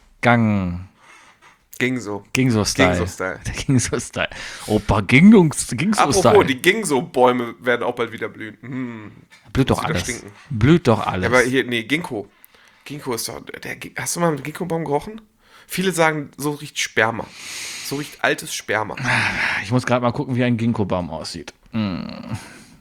Gang, Ging so. ging so Style. Ging so Style. Der ging so Style. Opa, ging, ging so Apropos, Style. die Ging so Bäume werden auch bald wieder blühen. Hm. Blüht doch muss wieder alles. stinken. Blüht doch alles. Aber hier, nee, Ginkgo. Ginkgo ist doch. Der, hast du mal einen Ginkgo-Baum gerochen? Viele sagen, so riecht Sperma. So riecht altes Sperma. Ich muss gerade mal gucken, wie ein Ginkgo-Baum aussieht. Mm.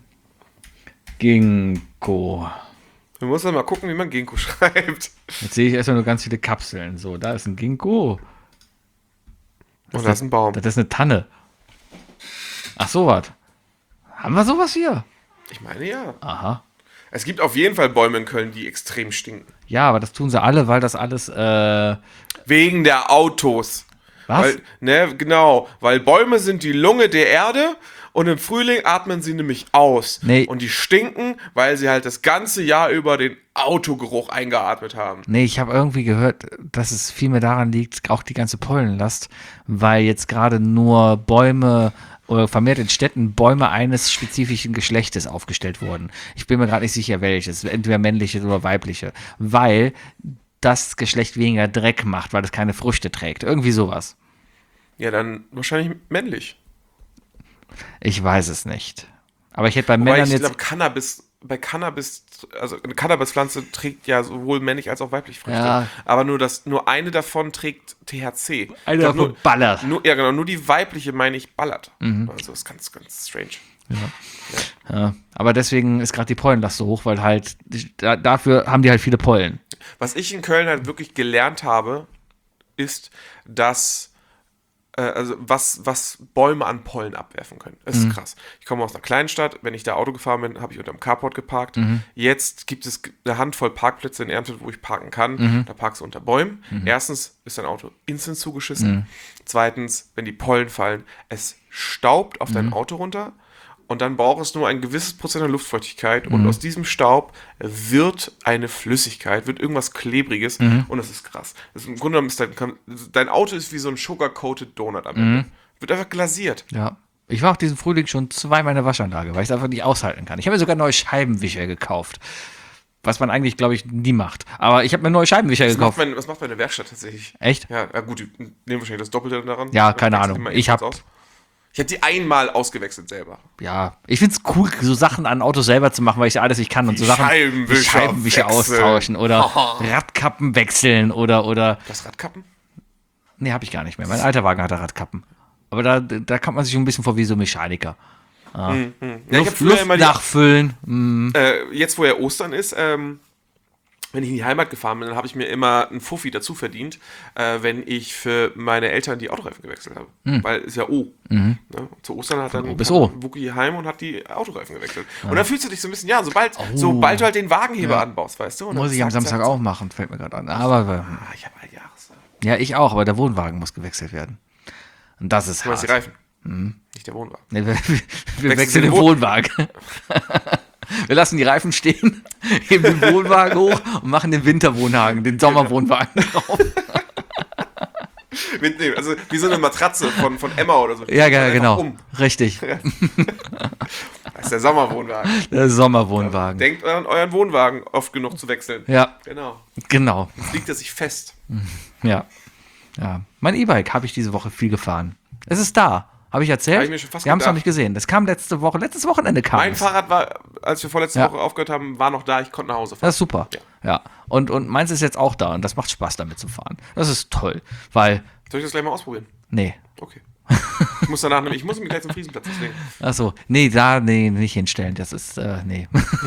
Ginkgo. Du musst dann mal gucken, wie man Ginkgo schreibt. Jetzt sehe ich erstmal nur ganz viele Kapseln. So, da ist ein Ginkgo. Und da ist ein Baum. Das ist eine Tanne. Ach, so was. Haben wir sowas hier? Ich meine ja. Aha. Es gibt auf jeden Fall Bäume in Köln, die extrem stinken. Ja, aber das tun sie alle, weil das alles, äh, Wegen der Autos. was? Weil, ne, genau, weil Bäume sind die Lunge der Erde und im Frühling atmen sie nämlich aus. Nee. Und die stinken, weil sie halt das ganze Jahr über den Autogeruch eingeatmet haben. Nee, ich habe irgendwie gehört, dass es viel mehr daran liegt, auch die ganze Pollenlast, weil jetzt gerade nur Bäume oder vermehrt in Städten Bäume eines spezifischen Geschlechtes aufgestellt wurden. Ich bin mir gerade nicht sicher, welches, entweder männliche oder weibliche, weil das Geschlecht weniger Dreck macht, weil es keine Früchte trägt. Irgendwie sowas. Ja, dann wahrscheinlich männlich. Ich weiß es nicht. Aber ich hätte bei Wobei Männern ich jetzt... glaube, Cannabis, bei Cannabis, also eine Cannabispflanze trägt ja sowohl männlich als auch weiblich Früchte. Ja. Aber nur das, nur eine davon trägt T H C. Eine Ich glaub, davon nur, ballert. Nur, ja, genau, nur die weibliche, meine ich, ballert. Mhm. Also ist ganz, ganz strange. Ja, aber deswegen ist gerade die Pollenlast so hoch, weil halt da, dafür haben die halt viele Pollen. Was ich in Köln halt wirklich gelernt habe, ist, dass äh, also was, was Bäume an Pollen abwerfen können. Das ist krass. Ich komme aus einer kleinen Stadt. Wenn ich da Auto gefahren bin, habe ich unter dem Carport geparkt. Jetzt gibt es eine Handvoll Parkplätze in Ermstedt, wo ich parken kann. Da parkst du unter Bäumen. Erstens ist dein Auto instant zugeschissen. Zweitens, wenn die Pollen fallen, es staubt auf dein Auto runter. Und dann braucht es nur ein gewisses Prozent an Luftfeuchtigkeit. Und aus diesem Staub wird eine Flüssigkeit, wird irgendwas Klebriges. Und das ist krass. Das ist, im Grunde genommen ist dein, dein Auto ist wie so ein sugar-coated Donut am Ende. Wird einfach glasiert. Ja. Ich war auch diesen Frühling schon zweimal in der Waschanlage, weil ich es einfach nicht aushalten kann. Ich habe mir sogar neue Scheibenwischer gekauft. Was man eigentlich, glaube ich, nie macht. Aber ich habe mir neue Scheibenwischer Was gekauft. macht, mein, was macht meine Werkstatt tatsächlich? Echt? Ja, ja gut, die nehmen wahrscheinlich das Doppelte daran. Ja, keine Wechseln Ahnung. immer Ich ebenfalls hab- aus. Ich habe die einmal ausgewechselt selber. Ja, ich finde es cool, so Sachen an Autos selber zu machen, weil ich alles nicht kann. Und so Sachen Scheibenwischer Scheibenwischer wechseln. austauschen oder Radkappen wechseln oder, oder Das Radkappen? nee, habe ich gar nicht mehr. Mein alter Wagen hatte Radkappen. Aber da, da kommt man sich ein bisschen vor wie so Mechaniker. Ja, ich habe Luft, früher Luft immer die, nachfüllen. Mm. äh, jetzt wo ja Ostern ist, ähm, wenn ich in die Heimat gefahren bin, dann habe ich mir immer einen Fuffi dazu verdient, äh, wenn ich für meine Eltern die Autoreifen gewechselt habe. Weil ist ja O. Ne? Zu Ostern hat dann O bis kam O. Wookie heim und hat die Autoreifen gewechselt. Und dann fühlst du dich so ein bisschen, ja, sobald, sobald du halt den Wagenheber anbaust, weißt du? Und dann Muss ich am zack, Samstag zack, auch machen, fällt mir gerade an. Aber zack. Ah, ich habe all Jahres. ja, ich auch, aber der Wohnwagen muss gewechselt werden. Und das ist Du meinst die hart. Reifen? Nicht der Wohnwagen. Nee, wir wir Wechselst wechseln du den den Wohnwagen. Wir lassen die Reifen stehen, heben den Wohnwagen hoch und machen den Winterwohnwagen, den Sommerwohnwagen drauf. Mit, nee, also wie so eine Matratze von, von Emma oder so. Ja, ja, Einfach genau. Um. Richtig. Das ist der Sommerwohnwagen. Der Sommerwohnwagen. Denkt an euren Wohnwagen oft genug zu wechseln. Ja, Genau. genau. Jetzt liegt er sich fest. Ja. Ja. Mein E-Bike habe ich diese Woche viel gefahren. Es ist da. Habe ich erzählt? Hab ich mir schon fast wir haben es noch gedacht. nicht gesehen. Das kam letzte Woche. Letztes Wochenende kam Mein es. Fahrrad war, als wir vorletzte Ja. Woche aufgehört haben, war noch da. Ich konnte nach Hause fahren. Das ist super. Ja. Und, und meins ist jetzt auch da und das macht Spaß, damit zu fahren. Das ist toll, weil, Soll ich das gleich mal ausprobieren? nee. Okay. Ich muss danach nämlich, ich muss nämlich gleich zum Friesenplatz, deswegen. Achso, nee, da, nee, nicht hinstellen. Das ist, äh, nee.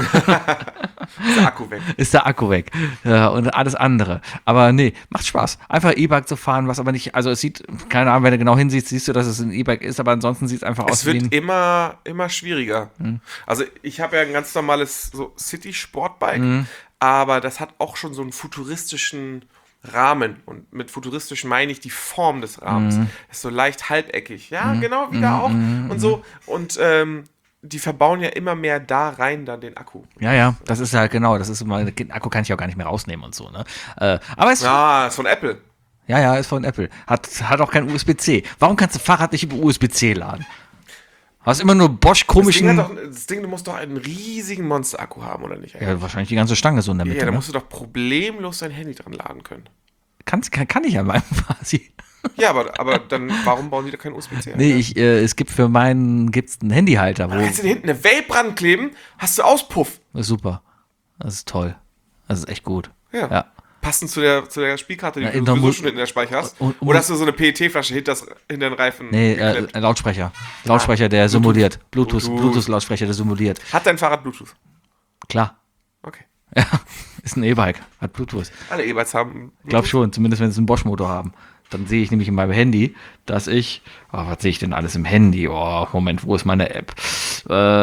Ist der Akku weg. ist der Akku weg äh, und alles andere. Aber nee, macht Spaß. Einfach E-Bike zu fahren, was aber nicht, also es sieht, keine Ahnung, wenn du genau hinsiehst, siehst du, dass es ein E-Bike ist, aber ansonsten sieht es einfach aus Es wie ein... wird immer, immer schwieriger. Hm. Also ich habe ja ein ganz normales so City-Sportbike, Hm. aber das hat auch schon so einen futuristischen Rahmen. Und mit futuristisch meine ich die Form des Rahmens. Hm. Ist so leicht halbeckig. Ja, genau, wieder auch. Und so. Und ähm, die verbauen ja immer mehr da rein dann den Akku. Ja, ja, das ist halt genau, das ist immer, den Akku kann ich auch gar nicht mehr rausnehmen und so, ne? Äh, aber es, ja. Ah, ist von Apple. ja, ist von Apple. Hat, hat auch kein U S B C. Warum kannst du Fahrrad nicht über U S B C laden? Hast immer nur Bosch Das Ding, komischen... hat doch, das Ding, du musst doch einen riesigen Monster-Akku haben, oder nicht? Ja, wahrscheinlich die ganze Stange so in der Mitte, Ja, da ne? musst du doch problemlos dein Handy dran laden können. Kannst, kann, kann ich ja mal quasi. Ja, aber, aber dann, warum bauen die da kein U S B C ein? Nee, ich, äh, es gibt für meinen, gibt's einen Handyhalter, wo... Da kannst du hinten eine Vape dran kleben, hast du Auspuff. Das ist super. Das ist toll. Das ist echt gut. Ja. Ja. Passend zu der, zu der Spielkarte, die Ja, du in der sowieso Mu- schon in der Speicher hast. Und- und- Oder hast du so eine P E T-Flasche hinter, das, hinter den Reifen Nee, äh, geklemmt? Lautsprecher. Lautsprecher, der simuliert. Bluetooth, Bluetooth. Bluetooth-Lautsprecher, der simuliert. Hat dein Fahrrad Bluetooth? Klar. Okay. Ja, ist ein E-Bike, hat Bluetooth. Alle E-Bikes haben Ich glaube schon, zumindest wenn sie einen Bosch-Motor haben. Dann sehe ich nämlich in meinem Handy, dass ich, oh, was sehe ich denn alles im Handy? Oh, Moment, wo ist meine App? Äh,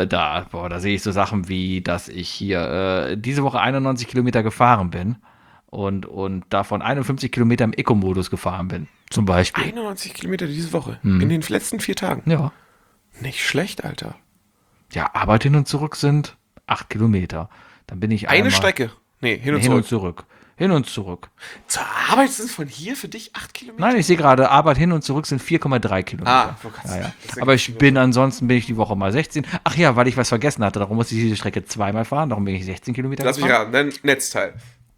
äh, da, boah, da sehe ich so Sachen wie, dass ich hier äh, diese Woche einundneunzig Kilometer gefahren bin und, und davon einundfünfzig Kilometer im Eco-Modus gefahren bin, zum Beispiel. einundneunzig Kilometer diese Woche. In den letzten vier Tagen. Ja. Nicht schlecht, Alter. Ja, Arbeit hin und zurück sind acht Kilometer. Dann bin ich Eine einmal Strecke. Nee, hin und hin zurück. und zurück. Hin und zurück. Zur Arbeit sind es von hier für dich acht Kilometer? Nein, ich sehe gerade, Arbeit hin und zurück sind vier Komma drei Kilometer. Ah, wo kannst ja, du- ja. das ist ja Aber gut ich bin ansonsten bin ich die Woche mal sechzehn. Ach ja, weil ich was vergessen hatte, darum musste ich diese Strecke zweimal fahren, darum bin ich sechzehn Kilometer Lass mich gefahren. raten, dein Netzteil.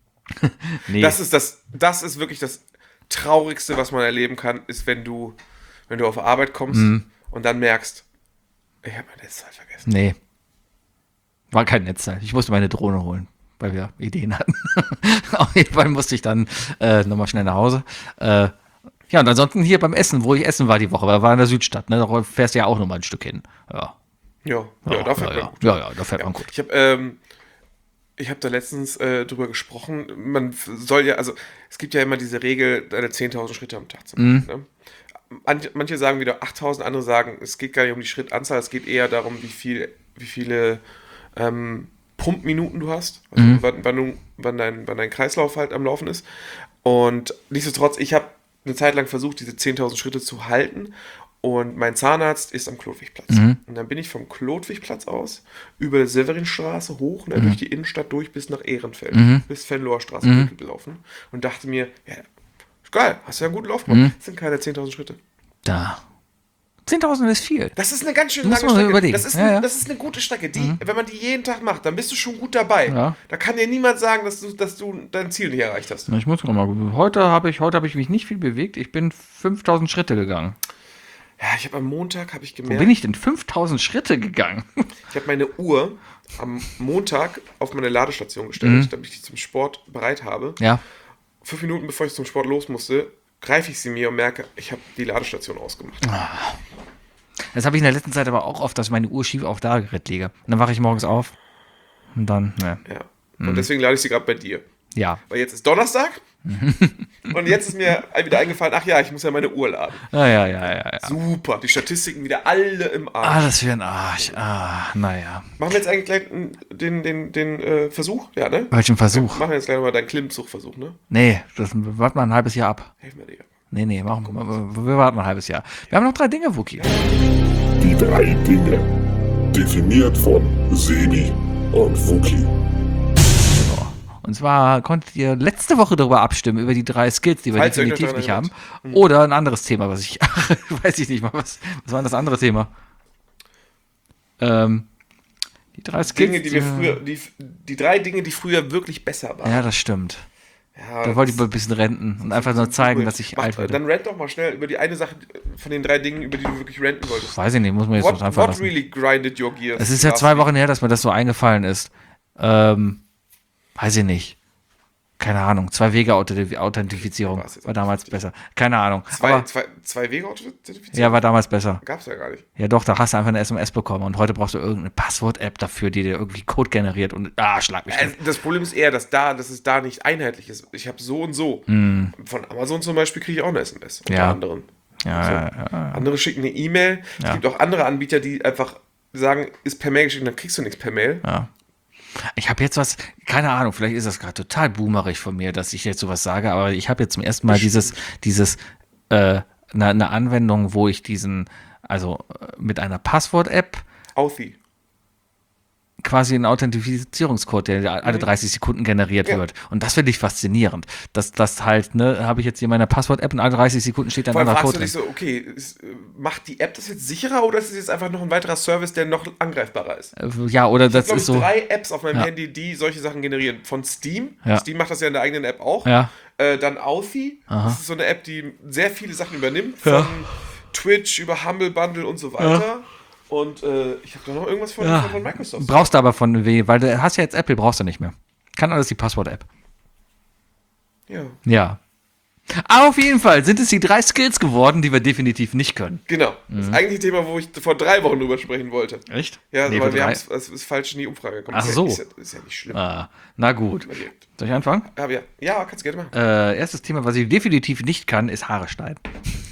Nee, Das ist das, das ist wirklich das Traurigste, was man erleben kann, ist, wenn du, wenn du auf Arbeit kommst Mhm. und dann merkst, ich habe mein Netzteil vergessen. nee. War kein Netzteil. Ich musste meine Drohne holen, weil wir Ideen hatten. Auf jeden Fall musste ich dann äh, nochmal schnell nach Hause. Äh, ja, und ansonsten hier beim Essen, wo ich essen war die Woche, weil wir waren in der Südstadt, ne? Da fährst du ja auch nochmal ein Stück hin. Ja. Ja, ja, Ja, da fährt ja, man ja. gut. Ja, ja, da fährt man gut. Ich habe ähm, ich hab da letztens äh, drüber gesprochen, man f- soll ja, also es gibt ja immer diese Regel, deine zehntausend Schritte am Tag zu Mhm. machen. Ne? Manche, manche sagen wieder achttausend, andere sagen, es geht gar nicht um die Schrittanzahl, es geht eher darum, wie viel, wie viele ähm, Pumpminuten du hast, also Mhm. wann, wann, du, wann, dein, wann dein Kreislauf halt am Laufen ist. Und nichtsdestotrotz, ich habe eine Zeit lang versucht, diese zehntausend Schritte zu halten. Und mein Zahnarzt ist am Klotwigplatz. Mhm. Und dann bin ich vom Klotwigplatz aus über die Severinstraße hoch, ne, durch die Innenstadt durch bis nach Ehrenfeld, Mhm. bis Venloer Straße mhm. gelaufen und dachte mir, ja, ist geil, hast du ja einen guten Lauf gemacht. Das sind keine zehntausend Schritte. Da. zehntausend ist viel. Das ist eine ganz schön Muss lange man Strecke. überlegen. Das ist, Ja, eine, ja. das ist eine gute Strecke. Die, wenn man die jeden Tag macht, dann bist du schon gut dabei. Ja. Da kann dir niemand sagen, dass du, dass du dein Ziel nicht erreicht hast. Na, Ich muss noch mal. Heute habe ich, heute habe ich mich nicht viel bewegt. Ich bin fünftausend Schritte gegangen. Ja, ich habe am Montag, habe ich Wo gemerkt, bin ich denn fünftausend Schritte gegangen? ich habe meine Uhr am Montag auf meine Ladestation gestellt, damit ich die zum Sport bereit habe. Ja. Fünf Minuten bevor ich zum Sport los musste, greife ich sie mir und merke, ich habe die Ladestation ausgemacht. Das habe ich in der letzten Zeit aber auch oft, dass ich meine Uhr schief auf da Gerät lege. Und dann wache ich morgens auf. Und dann, ne. Ja. Und deswegen lade ich sie gerade bei dir. Ja. Weil jetzt ist Donnerstag und jetzt ist mir wieder eingefallen, ach ja, ich muss ja meine Uhr laden. Ja, ja, ja, ja. ja. Super, die Statistiken wieder alle im Ah, Arsch. das wäre ein Arsch. Ah, naja. Machen wir jetzt eigentlich gleich den, den, den äh, Versuch? Ja, ne? Welchen Versuch? Machen wir jetzt gleich mal deinen Klimmzugversuch, ne? Nee, das warten wir ein halbes Jahr ab. Hilf mir, Digga. Nee, nee, machen wir. Wir warten ein halbes Jahr. Wir haben noch drei Dinge, Wookie. Die drei Dinge. Definiert von Sebi und Wookie. Und zwar konntet ihr letzte Woche darüber abstimmen, über die drei Skills, die wir Falls ihr euch definitiv noch nicht daran haben. Oder ein anderes Thema, was ich, weiß ich nicht mal, was, was war denn das andere Thema? Ähm, die drei Skills. Dinge, die wir früher, die, die drei Dinge, die früher wirklich besser waren. Ja, das stimmt. Ja, Da wollte ich das- mal ein bisschen renten und einfach nur zeigen, dass ich Mach- alt werde. Dann rant doch mal schnell über die eine Sache von den drei Dingen, über die du wirklich ranten wolltest. Weiß ich nicht, muss man jetzt What, noch einfach what lassen. really grinded your gears? Es ist ja last zwei week? Wochen her, dass mir das so eingefallen ist. Ähm, weiß ich nicht. Keine Ahnung. Zwei-Wege-Authentifizierung Was jetzt war damals besser. Keine Ahnung. Zwei, Aber, zwei, zwei Wege authentifiziert? ja, war damals besser. Gab's ja gar nicht. Ja doch, da hast du einfach eine S M S bekommen und heute brauchst du irgendeine Passwort-App dafür, die dir irgendwie Code generiert und ah, schlag mich Also nicht. das Problem ist eher, dass da, dass es da nicht einheitlich ist. Ich habe so und so. Von Amazon zum Beispiel kriege ich auch eine S M S. Unter Mm. Ja. anderem. Ja, So. ja, ja. Andere schicken eine E-Mail. Es Ja. gibt auch andere Anbieter, die einfach sagen, ist per Mail geschickt, dann kriegst du nichts per Mail. Ja. Ich habe jetzt was, keine Ahnung, vielleicht ist das gerade total boomerig von mir, dass ich jetzt sowas sage, aber ich habe jetzt zum ersten Mal dieses, dieses, äh, eine, eine Anwendung, wo ich diesen, also äh, mit einer Passwort-App Authy. quasi einen Authentifizierungscode, der alle dreißig Sekunden generiert Ja. wird. Und das finde ich faszinierend. Dass das halt, ne, habe ich jetzt hier in meiner Passwort-App und alle dreißig Sekunden steht dann Vor ein allem anderer fragst Code du dich drin. so, okay, ist, äh, macht die App das jetzt sicherer oder ist es jetzt einfach noch ein weiterer Service, der noch angreifbarer ist? Äh, Ja, oder Ich das glaube, ist so. drei Apps auf meinem Ja. Handy, die solche Sachen generieren. Von Steam. Ja. Steam macht das ja in der eigenen App auch. Ja. Äh, dann Authy. Das ist so eine App, die sehr viele Sachen übernimmt. Von Ja. Twitch über Humble Bundle und so weiter. Und äh, ich habe da noch irgendwas von, Ja. von Microsoft. Brauchst du aber von W, weil du hast ja jetzt Apple, brauchst du nicht mehr. Kann alles die Passwort-App. Ja, Ja. Aber auf jeden Fall sind es die drei Skills geworden, die wir definitiv nicht können. genau. Das ist eigentlich ein Thema, wo ich vor drei Wochen drüber sprechen wollte. Echt? Ja, Nee, aber für wir drei- haben es ist falsch in die Umfrage gekommen. Ach ist so. Ja, ist, ja, ist ja nicht schlimm. Ah, na gut. Überlebt. Soll ich anfangen? Aber ja, ja, kannst du gerne machen. Äh, erstes Thema, was ich definitiv nicht kann, ist Haare schneiden.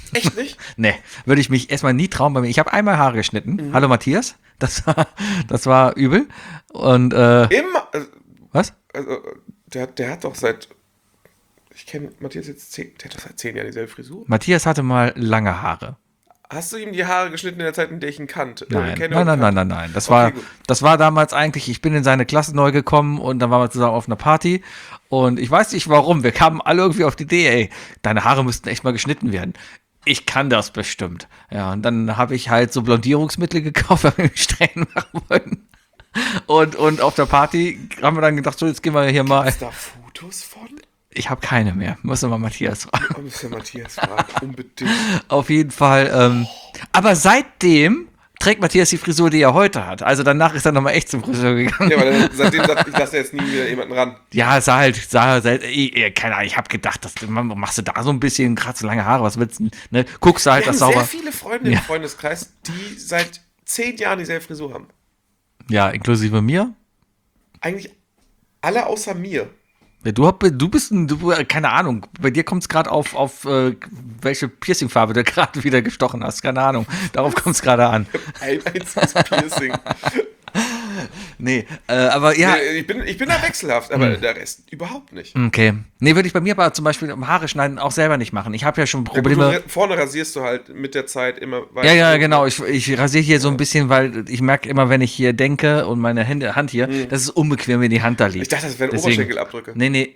Echt nicht? Nee, würde ich mich erstmal nie trauen bei mir. Ich habe einmal Haare geschnitten. Mhm. Hallo Matthias. Das war, das war übel. Und, äh, Immer. Also, was? also der, der hat doch seit. Ich kenne Matthias jetzt zehn, der hat doch seit zehn Jahren dieselbe Frisur. Matthias hatte mal lange Haare. Hast du ihm die Haare geschnitten in der Zeit, in der ich ihn kannte? Äh, Nein, kenne nein, und nein, nein, kannte? nein, nein. Das Okay, war, gut. das war damals eigentlich, ich bin in seine Klasse neu gekommen und dann waren wir zusammen auf einer Party und ich weiß nicht warum, wir kamen alle irgendwie auf die Idee, ey, deine Haare müssten echt mal geschnitten werden. Ich kann das bestimmt. Ja, und dann habe ich halt so Blondierungsmittel gekauft, weil wir mich streng machen wollten. Und, und auf der Party haben wir dann gedacht, so, jetzt gehen wir hier mal. Ist da Fotos von? Ich habe keine mehr. Muss mal Matthias fragen. Da muss ja Matthias fragen. Unbedingt. Auf jeden Fall. Ähm, aber seitdem trägt Matthias die Frisur, die er heute hat. Also danach ist er nochmal echt zum Friseur gegangen. Ja, weil seitdem sagt, ich lasse jetzt nie wieder jemanden ran. Ja, sah halt, sah halt, eh, keine Ahnung, ich habe gedacht, dass, machst du da so ein bisschen, gerade so lange Haare, was willst du, ne? Guckst du halt, Wir das haben sauber. sehr viele Freunde Ja. im Freundeskreis, die seit zehn Jahren dieselbe Frisur haben. Ja, inklusive mir. Eigentlich alle außer mir. Ja, du, hab, du bist ein, du, keine Ahnung, bei dir kommt es gerade auf, auf äh, welche Piercingfarbe du gerade wieder gestochen hast, keine Ahnung, darauf kommt es gerade an. Ein einziges Piercing. Nee, äh, aber ja. Nee, ich, bin, ich bin da wechselhaft, aber der Rest überhaupt nicht. Okay. Nee, würde ich bei mir aber zum Beispiel im Haare schneiden auch selber nicht machen. Ich habe ja schon Ja, gut, Probleme. du, vorne rasierst du halt mit der Zeit immer weiter. Ja, ja, genau. Ich, ich rasiere hier so ein bisschen, weil ich merke immer, wenn ich hier denke und meine Hände, Hand hier, das ist unbequem, wenn die Hand da liegt. Ich dachte, das wären Deswegen- Oberschenkelabdrücke. Nee, nee.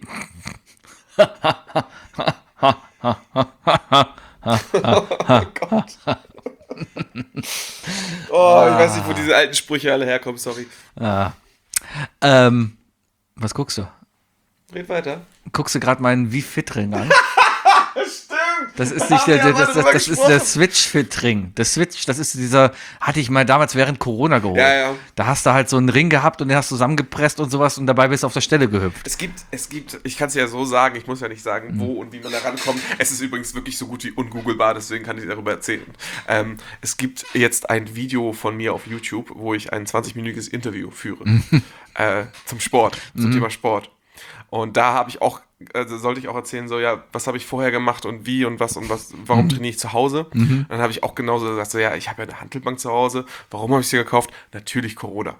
Oh, ich weiß nicht, wo diese alten Sprüche alle herkommen, sorry. Ähm, was guckst du? Red weiter. Guckst du gerade meinen Wie Fit Ring an? Stimmt. Das ist Da nicht haben der, wir der ja mal das, das, drüber das ist gesprochen. der Switch-Fit-Ring. Der Switch, das ist dieser, hatte ich mal damals während Corona geholt. Ja, ja. Da hast du halt so einen Ring gehabt und den hast du zusammengepresst und sowas und dabei bist du auf der Stelle gehüpft. Es gibt, es gibt, ich kann es ja so sagen, ich muss ja nicht Hm. sagen, wo und wie man da rankommt. Es ist übrigens wirklich so gut wie ungooglebar, deswegen kann ich darüber erzählen. Ähm, es gibt jetzt ein Video von mir auf YouTube, wo ich ein zwanzig-minütiges Interview führe. äh, zum Sport, zum Thema Sport. Und da habe ich auch, also sollte ich auch erzählen, so, ja, was habe ich vorher gemacht und wie und was und was, warum trainiere ich zu Hause? Dann habe ich auch genauso gesagt, so, ja, ich habe ja eine Hantelbank zu Hause. Warum habe ich sie gekauft? Natürlich Corona.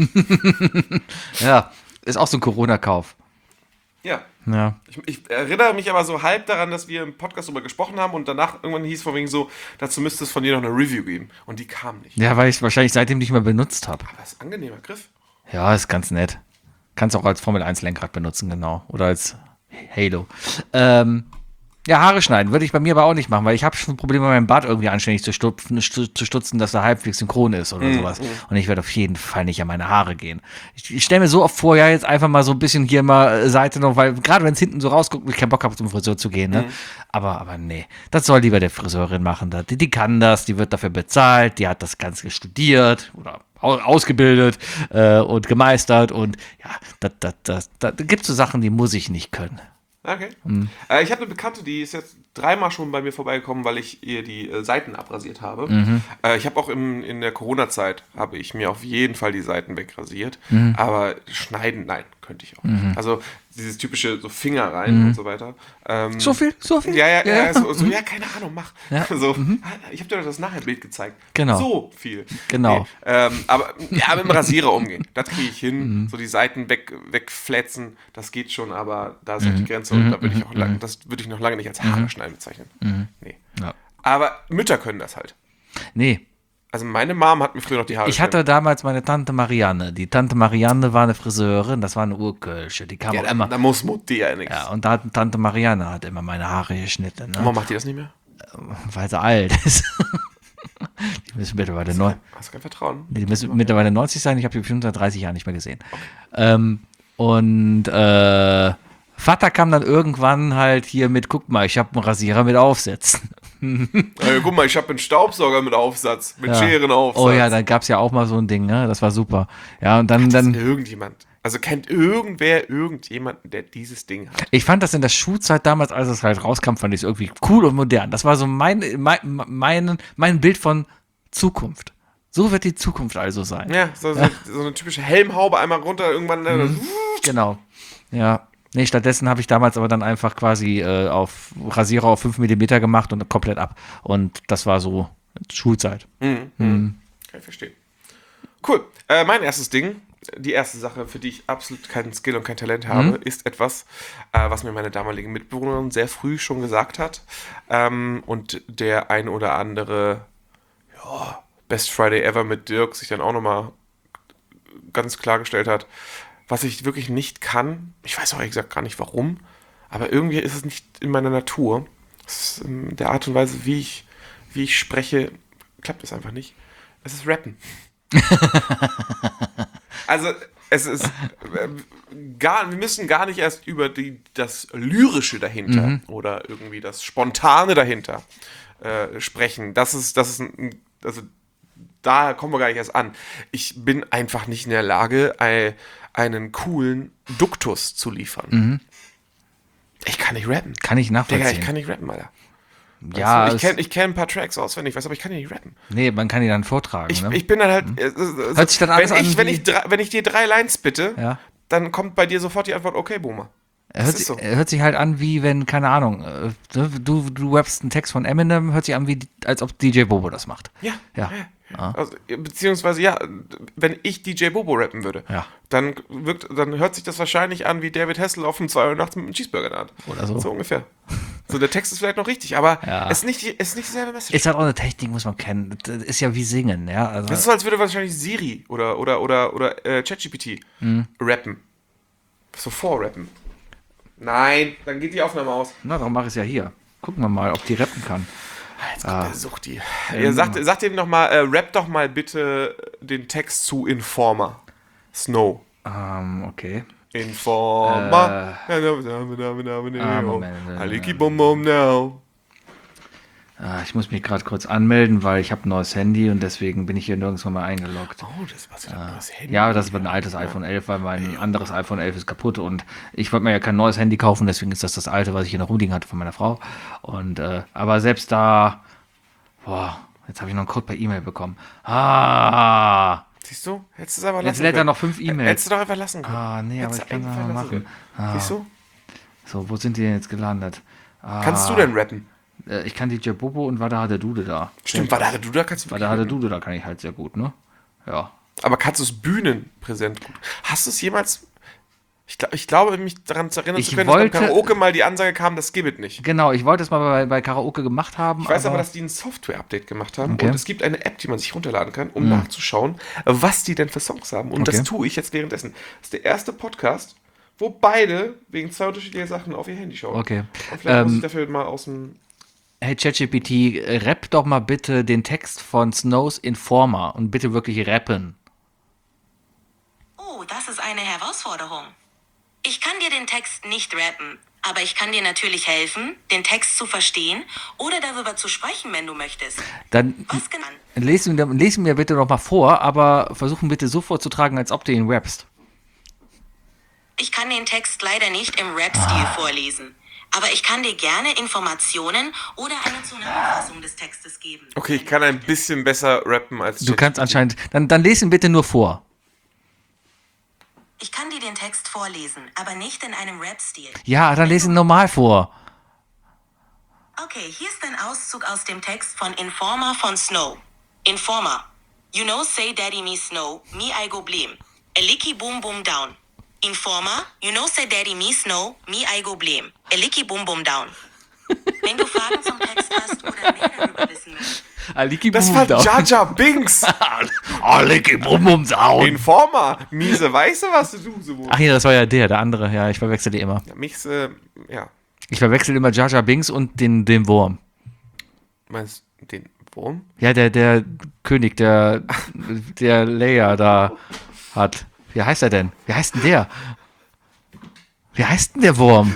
Ja, ist auch so ein Corona-Kauf. Ja. Ja. Ich, ich erinnere mich aber so halb daran, dass wir im Podcast darüber gesprochen haben und danach irgendwann hieß von wegen so, dazu müsste es von dir noch eine Review geben. Und die kam nicht. Ja, weil ich es wahrscheinlich seitdem nicht mehr benutzt habe. Aber das ist ein angenehmer Griff. Ja, ist ganz nett. Kannst auch als Formel eins Lenkrad benutzen, genau. Oder als Halo. Ähm, ja, Haare schneiden würde ich bei mir aber auch nicht machen, weil ich habe schon Probleme, meinen Bart irgendwie anständig zu, stupfen, stu- zu stutzen, dass er halbwegs synchron ist oder sowas. Und ich werde auf jeden Fall nicht an meine Haare gehen. Ich, ich stelle mir so oft vor, ja, jetzt einfach mal so ein bisschen hier mal äh, Seite noch, weil gerade wenn es hinten so rausguckt und ich keinen Bock habe, zum Friseur zu gehen, ne? Aber, aber nee, das soll lieber der Friseurin machen. Die, die kann das, die wird dafür bezahlt, die hat das Ganze studiert oder au- ausgebildet äh, und gemeistert und ja, da, da, da, da, da gibt es so Sachen, die muss ich nicht können. Okay. Äh, ich habe eine Bekannte, die ist jetzt dreimal schon bei mir vorbeigekommen, weil ich ihr die äh, Seiten abrasiert habe. Äh, ich habe auch im, in der Corona-Zeit, habe ich mir auf jeden Fall die Seiten wegrasiert. Aber schneiden, nein, könnte ich auch nicht. Also dieses typische so Finger rein und so weiter. Ähm, So viel, so viel. Ja, ja, ja, so, so, ja, keine Ahnung, mach. Ja. So, ich habe dir doch das Nachher-Bild gezeigt. Genau. So viel. Genau. ähm, aber ja, mit dem Rasierer umgehen, das kriege ich hin. So die Seiten weg, wegflätzen, das geht schon, aber da ist auch die Grenze und da würde ich auch lang, das würde ich noch lange nicht als Haare schneiden bezeichnen. Nee. Ja. Aber Mütter können das halt. Nee, Also meine Mom hat mir früher noch die Haare ich hatte damals meine Tante Marianne. Die Tante Marianne war eine Friseurin, das war eine Urkölsche. Die kam ja, auch da, immer. da muss Mutti ja nichts. Ja, und da hat Tante Marianne hat immer meine Haare geschnitten, ne? Warum macht die das nicht mehr? Weil sie alt ist. Die müssen mittlerweile neu. Hast du kein Vertrauen? Die müssen mittlerweile neunzig sein. Ich habe die bestimmt seit dreißig Jahren nicht mehr gesehen. Ähm, und äh, Vater kam dann irgendwann halt hier mit, guck mal, ich habe einen Rasierer mit Aufsätzen. Äh, guck mal, ich habe einen Staubsauger mit Aufsatz, mit Ja. Scherenaufsatz. Oh ja, da gab es ja auch mal so ein Ding, ne? Das war super. Ja, und dann, Hat das dann irgendjemand? Also kennt irgendwer irgendjemanden, der dieses Ding hat? ich fand das in der Schulzeit damals, als es halt rauskam, fand ich es irgendwie cool und modern. Das war so mein, mein, mein, mein Bild von Zukunft. So wird die Zukunft also sein. Ja, so, so, so eine typische Helmhaube einmal runter, irgendwann. Mhm. Genau. Ja. Nee, stattdessen habe ich damals aber dann einfach quasi äh, auf Rasierer auf fünf Millimeter gemacht und komplett ab. Und das war so Schulzeit. Mhm. Mhm. Kann ich verstehen. Cool. Äh, mein erstes Ding, die erste Sache, für die ich absolut keinen Skill und kein Talent habe, Mhm. ist etwas, äh, was mir meine damalige Mitbewohnerin sehr früh schon gesagt hat. Ähm, und der ein oder andere, ja, Best Friday Ever mit Dirk sich dann auch nochmal ganz klargestellt hat, was ich wirklich nicht kann. Ich weiß auch ehrlich gesagt gar nicht warum, aber irgendwie ist es nicht in meiner Natur. Es ist in der Art und Weise, wie ich, wie ich spreche, klappt es einfach nicht. Es ist Rappen. Also, es ist äh, gar, wir müssen gar nicht erst über die, das Lyrische dahinter Mhm. oder irgendwie das Spontane dahinter äh, sprechen. Das ist, das ist ein, also da kommen wir gar nicht erst an. Ich bin einfach nicht in der Lage, ein, einen coolen Duktus zu liefern. Mhm. Ich kann nicht rappen. Kann ich Digga, nachvollziehen. ich kann nicht rappen, Alter. ja, Also, ich es- kenne ich kenn ein paar Tracks auswendig, weiß, aber ich kann nicht rappen. nee, man kann die dann vortragen. Ich, ne? ich bin dann halt. äh, äh, Hört sich dann alles wenn, ich, an wenn, wie- ich drei, wenn ich dir drei Lines bitte, Ja. dann kommt bei dir sofort die Antwort, okay, Boomer. Er Das hört, ist sich, so. er hört sich halt an, wie wenn, keine Ahnung, äh, du, du rappst einen Text von Eminem, hört sich an, wie, als ob D J Bobo das macht. Ja. Ja. Ah. Also, beziehungsweise, ja, wenn ich D J Bobo rappen würde, Ja. dann, wirkt, dann hört sich das wahrscheinlich an wie David Hasselhoff um zwei Uhr nachts mit einem Cheeseburger in der Hand. Oder so. So ungefähr. So, der Text ist vielleicht noch richtig, aber Ja. es ist nicht, es ist nicht dieselbe Message. Ist halt auch eine Technik, muss man kennen. Das ist ja wie Singen, ja. Also, Das ist so, als würde wahrscheinlich Siri oder, oder, oder, oder äh, ChatGPT Mhm. rappen. So vorrappen. Nein, dann geht die Aufnahme aus. na, darum mache ich es ja hier. Gucken wir mal, ob die rappen kann. Jetzt kommt der Sucht die. Ja, sagt, sagt ihm noch mal, äh, rap doch mal bitte den Text zu Informer. Snow. Ähm, okay. Informer. Ah, Moment. Aliki bum bum now. Ah, ich muss mich gerade kurz anmelden, weil ich habe ein neues Handy und deswegen bin ich hier nirgendwo mal eingeloggt. Oh, das war ja das Handy. Ja, das war ein altes iPhone elf, weil mein anderes iPhone elf ist kaputt und ich wollte mir ja kein neues Handy kaufen, deswegen ist das das alte, was ich hier noch rumliegen hatte von meiner Frau. Und äh, aber selbst da, boah, jetzt habe ich noch einen Code per E-Mail bekommen. Ah, Siehst du? Hättest du es aber lassen jetzt lädt er können. noch fünf E-Mails. Hättest du doch einfach lassen können. Ah, nee, aber Hättest ich du kann das einfach mal lassen machen. können. Siehst du? So, wo sind die denn jetzt gelandet? Ah, Kannst du denn rappen? äh, Ich kann D J Bobo und Wada hatte Dude da. Stimmt, war da du da kannst du Wada hatte Dude da kann ich halt sehr gut, ne? Ja. Aber kannst du es bühnenpräsent gut? Hast du es jemals? Ich, glaub, ich glaube, mich daran zu erinnern Ich zu können, wollte- dass beim Karaoke mal die Ansage kam, das gibt es nicht. Genau, ich wollte es mal bei, bei Karaoke gemacht haben. Ich weiß aber, dass die ein Software-Update gemacht haben Okay. und es gibt eine App, die man sich runterladen kann, um nachzuschauen, was die denn für Songs haben. Und Okay. das tue ich jetzt währenddessen. Das ist der erste Podcast, wo beide wegen zwei unterschiedlicher Sachen auf ihr Handy schauen. Okay. Und vielleicht muss Ähm, ich dafür mal aus dem... Hey ChatGPT, rapp doch mal bitte den Text von Snows Informer und bitte wirklich rappen. Oh, das ist eine Herausforderung. Ich kann dir den Text nicht rappen, aber ich kann dir natürlich helfen, den Text zu verstehen oder darüber zu sprechen, wenn du möchtest. Dann Was genau? lesen, lesen mir bitte noch mal vor, aber versuchen bitte so vorzutragen, als ob du ihn rappst. Ich kann den Text leider nicht im Rap-Stil vorlesen, aber ich kann dir gerne Informationen oder eine Zusammenfassung des Textes geben. Okay, ich kann ein bisschen besser rappen als Du kannst ChatGPT. anscheinend, dann, dann lesen bitte nur vor. Ich kann dir den Text vorlesen, aber nicht in einem Rap-Stil. Ja, dann lesen normal vor. Okay, hier ist ein Auszug aus dem Text von Informer von Snow. Informer. You know say daddy me Snow, me I go blame. A licky boom boom down. Informer. You know say daddy me Snow, me I go blame. A licky boom boom down. Wenn du Fragen zum Text hast oder mehr darüber wissen willst, Aliki Das war Jar Jar Binks. Aliki Bum Bum Down. Informer. Miese Weiße, was du so wohl. Ach ja, das war ja der, der andere. Ja, ich verwechsel die immer. Ja, mich, äh, ja. Ich verwechsel immer Jar Jar Binks und den, den Wurm. Meinst du den Wurm? Ja, der, der König, der, der Leia da hat. Wie heißt er denn? Wie heißt denn der? Wie heißt denn der Wurm?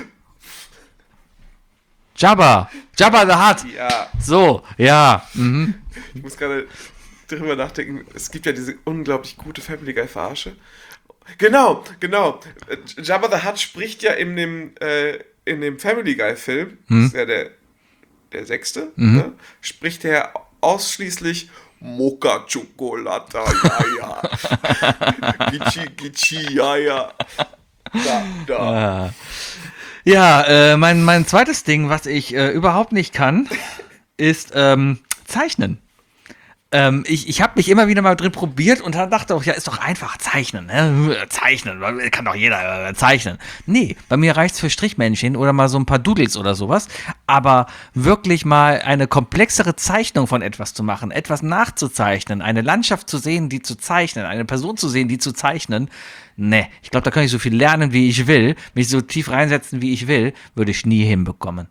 Jabba. Jabba the Hutt. Ja. So, ja. Mhm. Ich muss gerade drüber nachdenken. Es gibt ja diese unglaublich gute Family Guy Verarsche. Genau, genau. Jabba the Hutt spricht ja in dem, äh, in dem Family Guy Film, das ist ja der, der sechste, ne? Spricht er ausschließlich Mocha Chocolata, ja, ja. Gichi, Gichi, ja, ja. Da, da. Ja, äh, mein, mein zweites Ding, was ich äh, überhaupt nicht kann, ist ähm, Zeichnen. Ähm, ich ich habe mich immer wieder mal drin probiert und dachte auch, ja, ist doch einfach zeichnen. Ne? Zeichnen, kann doch jeder äh, zeichnen. Nee, bei mir reicht's für Strichmännchen oder mal so ein paar Doodles oder sowas. Aber wirklich mal eine komplexere Zeichnung von etwas zu machen, etwas nachzuzeichnen, eine Landschaft zu sehen, die zu zeichnen, eine Person zu sehen, die zu zeichnen, nee, ich glaube, da kann ich so viel lernen, wie ich will, mich so tief reinsetzen, wie ich will, würde ich nie hinbekommen.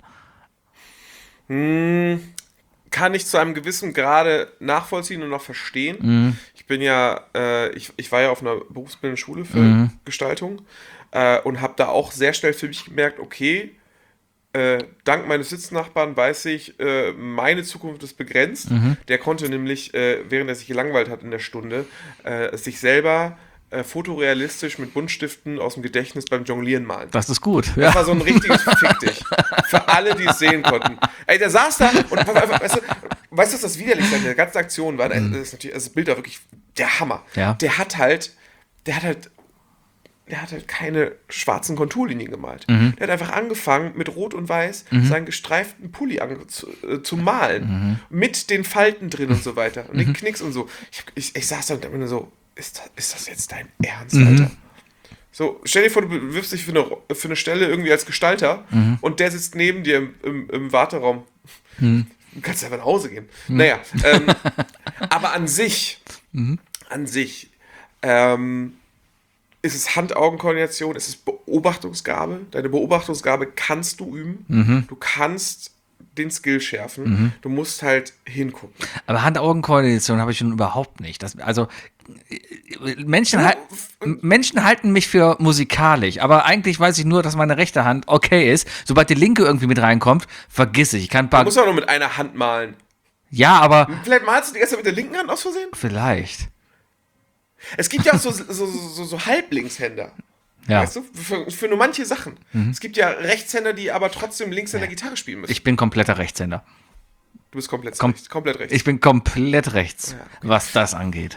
Kann ich zu einem gewissen Grade nachvollziehen und auch verstehen. Mhm. Ich bin ja, äh, ich, ich war ja auf einer berufsbildenden Schule für Mhm. Gestaltung äh, und habe da auch sehr schnell für mich gemerkt, okay, äh, dank meines Sitznachbarn weiß ich, äh, meine Zukunft ist begrenzt. Mhm. Der konnte nämlich, äh, während er sich gelangweilt hat in der Stunde, äh, sich selber äh, fotorealistisch mit Buntstiften aus dem Gedächtnis beim Jonglieren malen. Das ist gut. Das Ja. war so ein richtiges Fick dich. Für alle, die es sehen konnten. Ey, der saß da und pass auf, weißt du, weißt du, was das Widerlichste an der ganzen Aktion war? Das ist natürlich, also das Bild war wirklich der Hammer. Ja. Der hat halt, der hat halt, der hat halt keine schwarzen Konturlinien gemalt. Mhm. Der hat einfach angefangen, mit Rot und Weiß seinen gestreiften Pulli ange zu, äh, zu malen. Mit den Falten drin und so weiter. Und den Knicks und so. Ich, hab- ich, ich saß da und dachte mir so, ist das, ist das jetzt dein Ernst, Alter? So, stell dir vor, du bewirbst dich für eine, für eine Stelle irgendwie als Gestalter und der sitzt neben dir im, im, im Warteraum. Du kannst einfach nach Hause gehen. Naja, ähm, aber an sich, an sich, ähm, ist es Hand-Augen-Koordination, ist es Beobachtungsgabe. Deine Beobachtungsgabe kannst du üben. Du kannst den Skill schärfen. Du musst halt hingucken. Aber Hand-Augen-Koordination habe ich schon überhaupt nicht. Das, also äh, Menschen, hal- Menschen halten mich für musikalisch, aber eigentlich weiß ich nur, dass meine rechte Hand okay ist. Sobald die linke irgendwie mit reinkommt, vergiss ich. Ich kann ein Du paar. musst auch nur mit einer Hand malen. Ja, aber Vielleicht malst du die ganze Zeit mit der linken Hand aus Versehen? vielleicht. Es gibt ja auch so, so, so, so Halblingshänder. Ja. Weißt du? Für, für nur manche Sachen. Es gibt ja Rechtshänder, die aber trotzdem links an der Gitarre spielen müssen. Ich bin kompletter Rechtshänder. Du bist komplett Kom- rechts. Komplett rechts. Ich bin komplett rechts, Ja, was das angeht.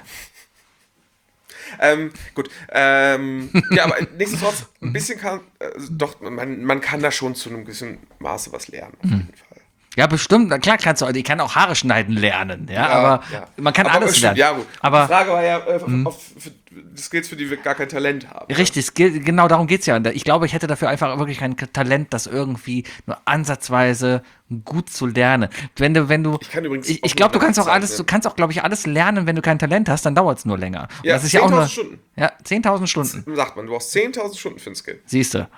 Ähm, gut. Ähm, ja, aber nichtsdestotrotz, ein bisschen kann, äh, doch, man, man kann da schon zu einem gewissen Maße was lernen, auf jeden Fall. Ja, bestimmt. Na klar kannst du, ich kann auch Haare schneiden lernen, ja, aber ja. man kann aber alles stimmt, lernen. Ja, gut. Aber die Frage war ja, äh, auf, für die Skills, für die wir gar kein Talent haben. richtig, Skill- genau darum geht's ja. Ich glaube, ich hätte dafür einfach wirklich kein Talent, das irgendwie nur ansatzweise gut zu lernen. Wenn du, wenn du, Ich kann übrigens ich, auch ich glaube, du nur kannst auch Zeit alles, du lernen. kannst auch, glaube ich, alles lernen, wenn du kein Talent hast, dann dauert's nur länger. Und Ja, das ist ja auch nur, zehntausend Stunden. ja, zehntausend Stunden. Sagt man, du brauchst zehntausend Stunden für einen Skill. Siehst du.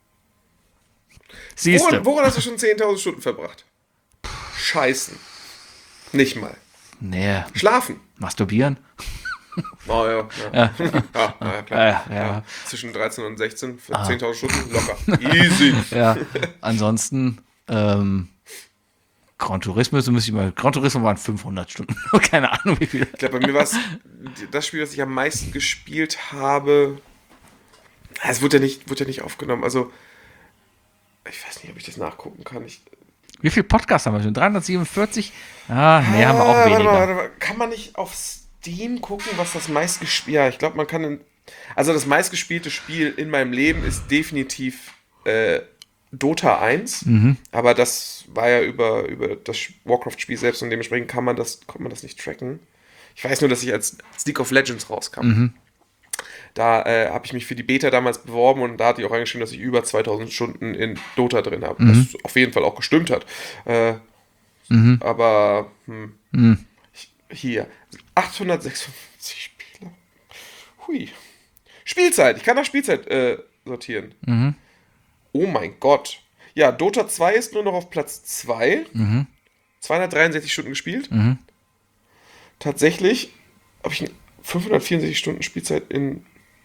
Siehst Woran, du. woran hast du schon zehntausend Stunden verbracht? Scheißen. Nicht mal. Nee, Schlafen. masturbieren. Oh ja. Ja, ja. ja, ja klar. Ja, ja. Ja. Zwischen dreizehn und sechzehn für zehntausend Stunden locker. Easy. Ja, ansonsten, ähm, Gran Turismo, so müsste ich mal, Gran Turismo waren fünfhundert Stunden. Keine Ahnung, wie viel. Ich glaube, bei mir war es das Spiel, das ich am meisten gespielt habe. Es wurde ja nicht, wurde ja nicht aufgenommen. Also, ich weiß nicht, ob ich das nachgucken kann. Ich, Wie viel Podcasts haben wir schon? dreihundertsiebenundvierzig? Ah, nee, haben wir auch Ah, warte weniger. mal, warte mal. Kann man nicht auf Steam gucken, was das meistgespielte. Ja, ich glaube, man kann. In, also, das meistgespielte Spiel in meinem Leben ist definitiv äh, Dota eins. Mhm. Aber das war ja über, über das Warcraft-Spiel selbst und dementsprechend kann man das, konnte man das nicht tracken. Ich weiß nur, dass ich als League of Legends rauskam. Mhm. Da äh, habe ich mich für die Beta damals beworben und da hatte ich auch reingeschrieben, dass ich über zweitausend Stunden in Dota drin habe. Mhm. Was auf jeden Fall auch gestimmt hat. Äh, aber hm, Mhm. ich, hier, achthundertsechsundfünfzig Spiele. Hui. Spielzeit, ich kann nach Spielzeit äh, sortieren. Mhm. Oh mein Gott. Ja, Dota zwei ist nur noch auf Platz zwei. Mhm. zweihundertdreiundsechzig Stunden gespielt. Mhm. Tatsächlich habe ich fünfhundertvierundsechzig Stunden Spielzeit in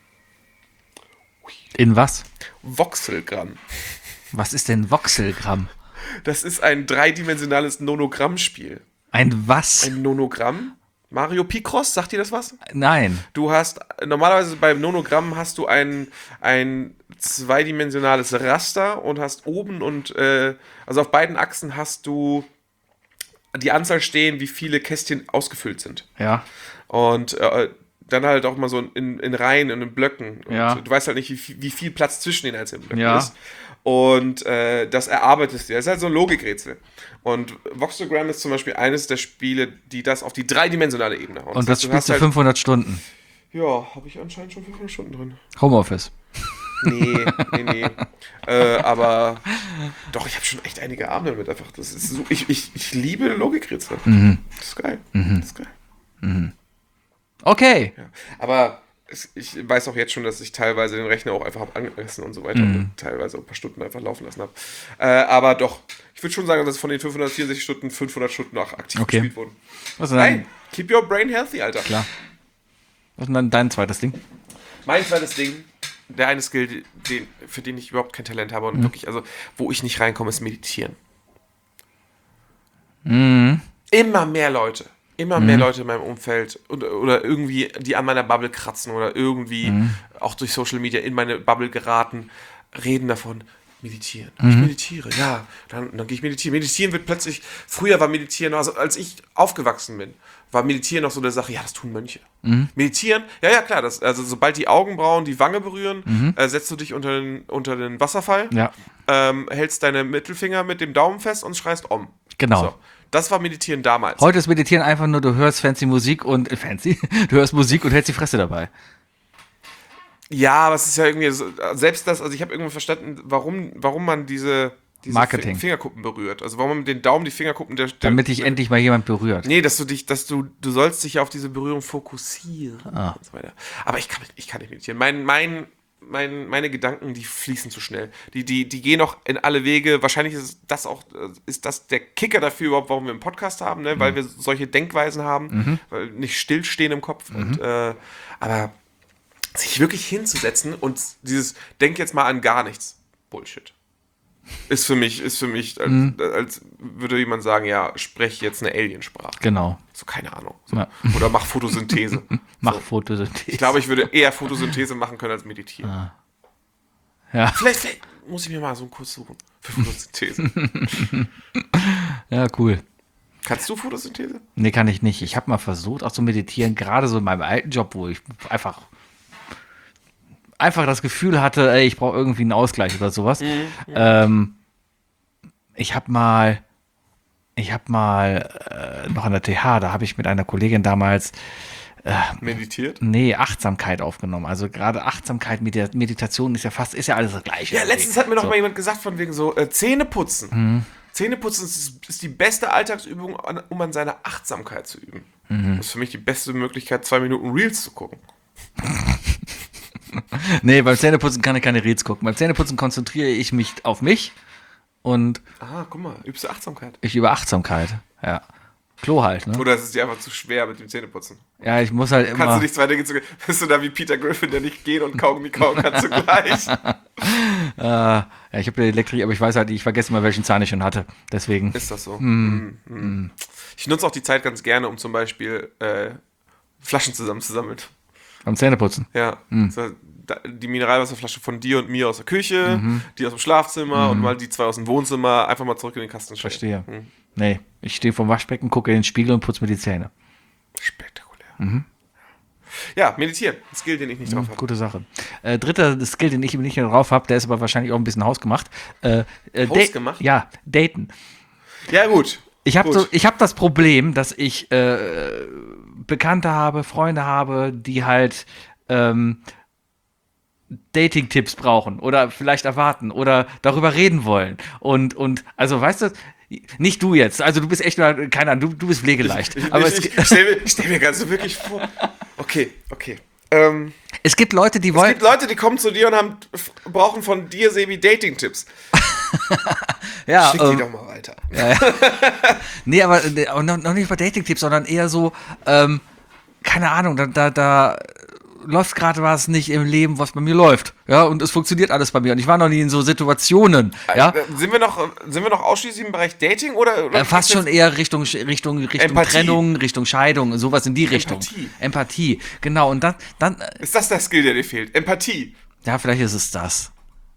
In was? Voxelgramm. Was ist denn Voxelgramm? Das ist ein dreidimensionales Nonogramm-Spiel. Ein was? Ein Nonogramm? Mario Picross, sagt dir das was? Nein. Du hast, normalerweise beim Nonogramm hast du ein, ein zweidimensionales Raster und hast oben und, äh, also auf beiden Achsen hast du die Anzahl stehen, wie viele Kästchen ausgefüllt sind. Ja. Und äh, dann halt auch mal so in, in Reihen und in Blöcken. Und Ja. du weißt halt nicht, wie, viel- wie viel Platz zwischen den einzelnen Blöcken Ja. ist. Und äh, das erarbeitest du. Das ist halt so ein Logikrätsel. Und Voxogram ist zum Beispiel eines der Spiele, die das auf die dreidimensionale Ebene hauen. Und das heißt, spielst du halt, fünfhundert Stunden. Ja, habe ich anscheinend schon fünfhundert Stunden drin. Homeoffice. Nee, nee, nee. äh, aber doch, ich habe schon echt einige Abende damit einfach. Das ist so, ich, ich, ich liebe Logikrätsel. Mhm. Das ist geil. Das ist geil. Okay. Ja. Aber es, ich weiß auch jetzt schon, dass ich teilweise den Rechner auch einfach habe angemessen und so weiter Mhm. und teilweise auch ein paar Stunden einfach laufen lassen habe. Äh, aber doch, ich würde schon sagen, dass von den fünfhundertvierundsechzig Stunden fünfhundert Stunden auch aktiv Okay. gespielt wurden. Was ist denn Nein, dann, keep your brain healthy, Alter. klar. Was ist denn dann dein zweites Ding? Mein zweites Ding, der eine Skill, den, für den ich überhaupt kein Talent habe und Mhm. wirklich, also wo ich nicht reinkomme, ist Meditieren. Mhm. Immer mehr Leute, immer mehr Leute in meinem Umfeld oder, oder irgendwie, die an meiner Bubble kratzen oder irgendwie Mhm. auch durch Social Media in meine Bubble geraten, reden davon, meditieren. Ich Mhm. meditiere, ja. Dann, dann gehe ich meditieren. Meditieren wird plötzlich, früher war Meditieren, also als ich aufgewachsen bin, war Meditieren noch so eine Sache, ja, das tun Mönche. Mhm. Meditieren, ja, ja, klar, das, also sobald die Augenbrauen die Wange berühren, Mhm. äh, setzt du dich unter den, unter den Wasserfall, Ja. ähm, hältst deine Mittelfinger mit dem Daumen fest und schreist Om. Genau. So. Das war Meditieren damals. Heute ist Meditieren einfach nur, du hörst fancy Musik und, äh, fancy, du hörst Musik und hältst die Fresse dabei. Ja, aber es ist ja irgendwie, so, selbst das, also ich habe irgendwann verstanden, warum, warum man diese, diese Marketing. Fi- Fingerkuppen berührt. Also warum man mit den Daumen die Fingerkuppen, der, der, Damit dich endlich mal jemand berührt. Nee, dass du dich, dass du, du sollst dich ja auf diese Berührung fokussieren Ah. und so weiter. Aber ich kann, nicht- ich kann nicht meditieren. Mein, mein, mein, meine Gedanken, die fließen zu schnell. Die, die, die gehen auch in alle Wege. Wahrscheinlich ist das auch, äh, ist das der Kicker dafür überhaupt, warum wir einen Podcast haben, ne? Weil wir solche Denkweisen haben, weil nicht stillstehen im Kopf. Und, äh, aber sich wirklich hinzusetzen und dieses Denk jetzt mal an gar nichts. Bullshit. Ist für mich, ist für mich, als, als würde jemand sagen, ja, sprech jetzt eine Aliensprache. Genau. So, keine Ahnung. So. Ja. Oder mach Photosynthese. Mach So. Photosynthese. Ich glaube, ich würde eher Photosynthese machen können als meditieren. Ja. Vielleicht, vielleicht muss ich mir mal so einen Kurs suchen für Photosynthese. Ja, cool. Kannst du Photosynthese? Nee, kann ich nicht. Ich habe mal versucht, auch zu meditieren, gerade so in meinem alten Job, wo ich einfach einfach das Gefühl hatte, ey, ich brauche irgendwie einen Ausgleich oder sowas. Ähm, ich habe mal, ich habe mal äh, noch an der T H, da habe ich mit einer Kollegin damals, Meditiert? nee, Achtsamkeit aufgenommen. Also gerade Achtsamkeit, Medi- Meditation ist ja fast, ist ja alles das Gleiche. Ja, letztens hat mir noch So. mal jemand gesagt, von wegen so, äh, Zähne putzen. Zähne putzen ist, ist die beste Alltagsübung, an, um an seiner Achtsamkeit zu üben. Das ist für mich die beste Möglichkeit, zwei Minuten Reels zu gucken. Nee, beim Zähneputzen kann ich keine Reels gucken. Beim Zähneputzen konzentriere ich mich auf mich und Ah, guck mal, übst du Achtsamkeit? ich über Achtsamkeit. Ja. Klo halt, ne? Oder ist es dir einfach zu schwer mit dem Zähneputzen? Ja, ich muss halt Kannst immer. du nicht zwei Dinge zu... Bist du da wie Peter Griffin, der nicht gehen und Kaugummi kauen kann zugleich? Äh, ja, ich habe ja Elektrik, aber ich weiß halt, ich vergesse mal, welchen Zahn ich schon hatte. Deswegen. Ist das so? Mm. Mm. Ich nutze auch die Zeit ganz gerne, um zum Beispiel äh, Flaschen zusammenzusammeln. Beim Zähneputzen. Ja, so, da, die Mineralwasserflasche von dir und mir aus der Küche, die aus dem Schlafzimmer und mal die zwei aus dem Wohnzimmer, einfach mal zurück in den Kasten stellen. Verstehe. Hm. Nee, ich stehe vorm Waschbecken, gucke in den Spiegel und putze mir die Zähne. Spektakulär. Ja, meditieren. Ein Skill, den ich nicht drauf habe. Gute Sache. Äh, dritter Skill, den ich nicht mehr drauf habe, der ist aber wahrscheinlich auch ein bisschen hausgemacht. Äh, äh, Hausgemacht? Da- ja, daten. Ja, gut. Ich habe Gut. so, ich hab das Problem, dass ich äh, Bekannte habe, Freunde habe, die halt ähm, Dating-Tipps brauchen oder vielleicht erwarten oder darüber reden wollen. Und, und also weißt du, nicht du jetzt, also du bist echt, nur- keine Ahnung, du, du bist pflegeleicht. Ich, aber ich, es, ich, ich stelle mir, stell mir ganz so wirklich vor. Okay, okay. Ähm, es gibt Leute, die es wollen. gibt Leute, die kommen zu dir und haben, brauchen von dir, Sebi, Dating-Tipps. Ja, Schick die ähm, doch mal weiter. nee, aber äh, aber noch, noch nicht über Dating-Tipps, sondern eher so, ähm, keine Ahnung, da, da, da läuft gerade was nicht im Leben, was bei mir läuft. Ja, und es funktioniert alles bei mir. Und ich war noch nie in so Situationen. Ja, Äh, Sind wir noch, sind wir noch ausschließlich im Bereich Dating oder? oder Äh, fast gibt's schon eher Richtung, Richtung, Richtung Empathie. Trennung, Richtung Scheidung, sowas in die Richtung. Empathie. Empathie, genau. Und dann, dann, äh, jetzt- Ist das der Skill, der dir fehlt? Empathie. ja, vielleicht ist es das.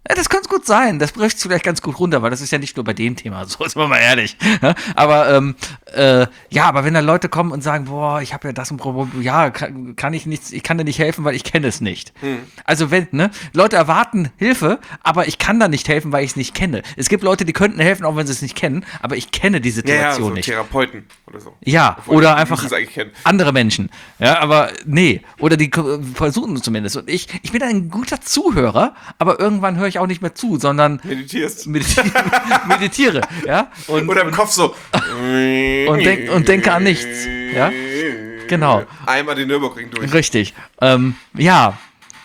Ja, das könnte gut sein. Das bricht vielleicht ganz gut runter, weil das ist ja nicht nur bei dem Thema so, ist man mal ehrlich. Ja, aber ähm, äh, ja, aber wenn da Leute kommen und sagen, boah, ich habe ja das ein Problem, ja, kann, kann ich nichts, ich kann dir nicht helfen, weil ich kenne es nicht. Hm. Also wenn, ne, Leute erwarten Hilfe, aber ich kann da nicht helfen, weil ich es nicht kenne. Es gibt Leute, die könnten helfen, auch wenn sie es nicht kennen, aber ich kenne die Situation ja, ja, so nicht. Therapeuten oder so. Ja, Obwohl oder die einfach müssen es eigentlich kennen. andere Menschen. Ja, aber nee, oder die ko- versuchen es zumindest. Und ich, ich bin ein guter Zuhörer, aber irgendwann höre ich auch nicht mehr zu, sondern Meditierst. meditiere, meditiere, ja. Und, Oder im Kopf so. und, denk, und denke an nichts, ja. Genau. Einmal den Nürburgring durch. Richtig. Ähm, ja.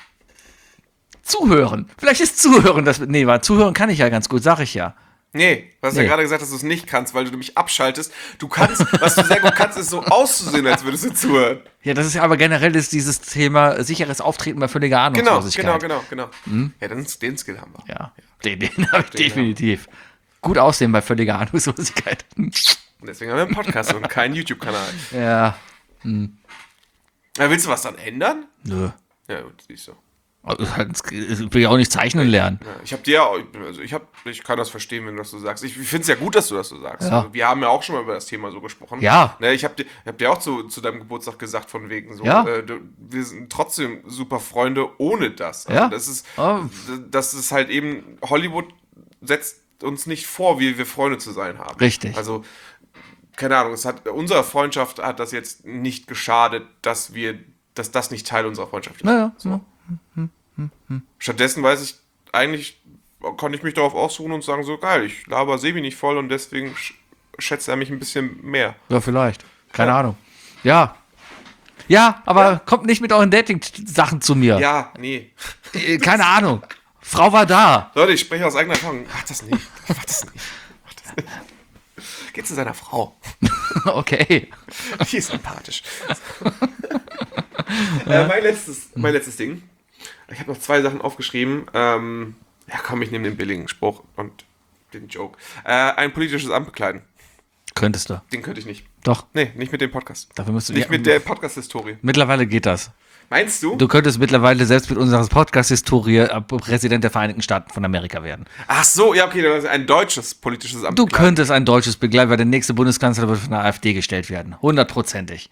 Zuhören. Vielleicht ist Zuhören das. Nee, weil Zuhören kann ich ja ganz gut, sag ich ja. Nee, du hast Nee. ja gerade gesagt, dass du es nicht kannst, weil du mich abschaltest. Du kannst, was du sehr gut kannst, ist so auszusehen, als würdest du zuhören. Ja, das ist ja aber generell ist dieses Thema sicheres Auftreten bei völliger Genau, Ahnungslosigkeit. genau, genau, genau. Hm? Ja, dann den Skill haben wir. Ja, den, den habe ich definitiv. Gut aussehen bei völliger Ahnungslosigkeit. Und deswegen haben wir einen Podcast und keinen YouTube-Kanal. Ja, Ja, willst du was dann ändern? nö. Ja, gut, siehst du. Also, ich will ja auch nicht zeichnen lernen. Ja, ich habe dir ja, also ich habe, ich kann das verstehen, wenn du das so sagst. Ich finde es ja gut, dass du das so sagst. Ja. Also wir haben ja auch schon mal über das Thema so gesprochen. Ja. Ne, ich habe dir, ich hab dir auch zu, zu deinem Geburtstag gesagt, von wegen so, Ja. äh, du, wir sind trotzdem super Freunde ohne das. Also Ja. Das ist, Oh. das ist halt eben, Hollywood setzt uns nicht vor, wie wir Freunde zu sein haben. Richtig. Also, keine Ahnung, es hat, unserer Freundschaft hat das jetzt nicht geschadet, dass wir, dass das nicht Teil unserer Freundschaft ist. Naja, So. Stattdessen weiß ich, eigentlich kann ich mich darauf ausruhen und sagen, so geil, ich laber Sebi nicht voll und deswegen sch schätzt er mich ein bisschen mehr. ja, vielleicht. Keine Ja. Ahnung. Ja. Ja, aber kommt nicht mit euren Dating-Sachen zu mir. Ja, nee. Äh, Keine Ahnung. Frau war da. Leute, ich spreche aus eigener Erfahrung. Mach das nicht. Mach das nicht. Mach das nicht. Geh zu seiner Frau. Okay. Die ist sympathisch. äh, mein, letztes, mein letztes Ding. Ich habe noch zwei Sachen aufgeschrieben. Ähm, ja, komm, ich nehme den billigen Spruch und den Joke. Äh, ein politisches Amt bekleiden. Könntest du. Den könnte ich nicht. Doch. Nee, nicht mit dem Podcast. Dafür musst du Nicht ja, mit der Podcast-Historie. Mittlerweile geht das. Meinst du? Du könntest mittlerweile selbst mit unserer Podcast-Historie äh, Präsident der Vereinigten Staaten von Amerika werden. Ach so, ja, okay, das ist ein deutsches politisches Amt. Du bekleiden. könntest ein deutsches begleiten, weil der nächste Bundeskanzler wird von der AfD gestellt werden. Hundertprozentig.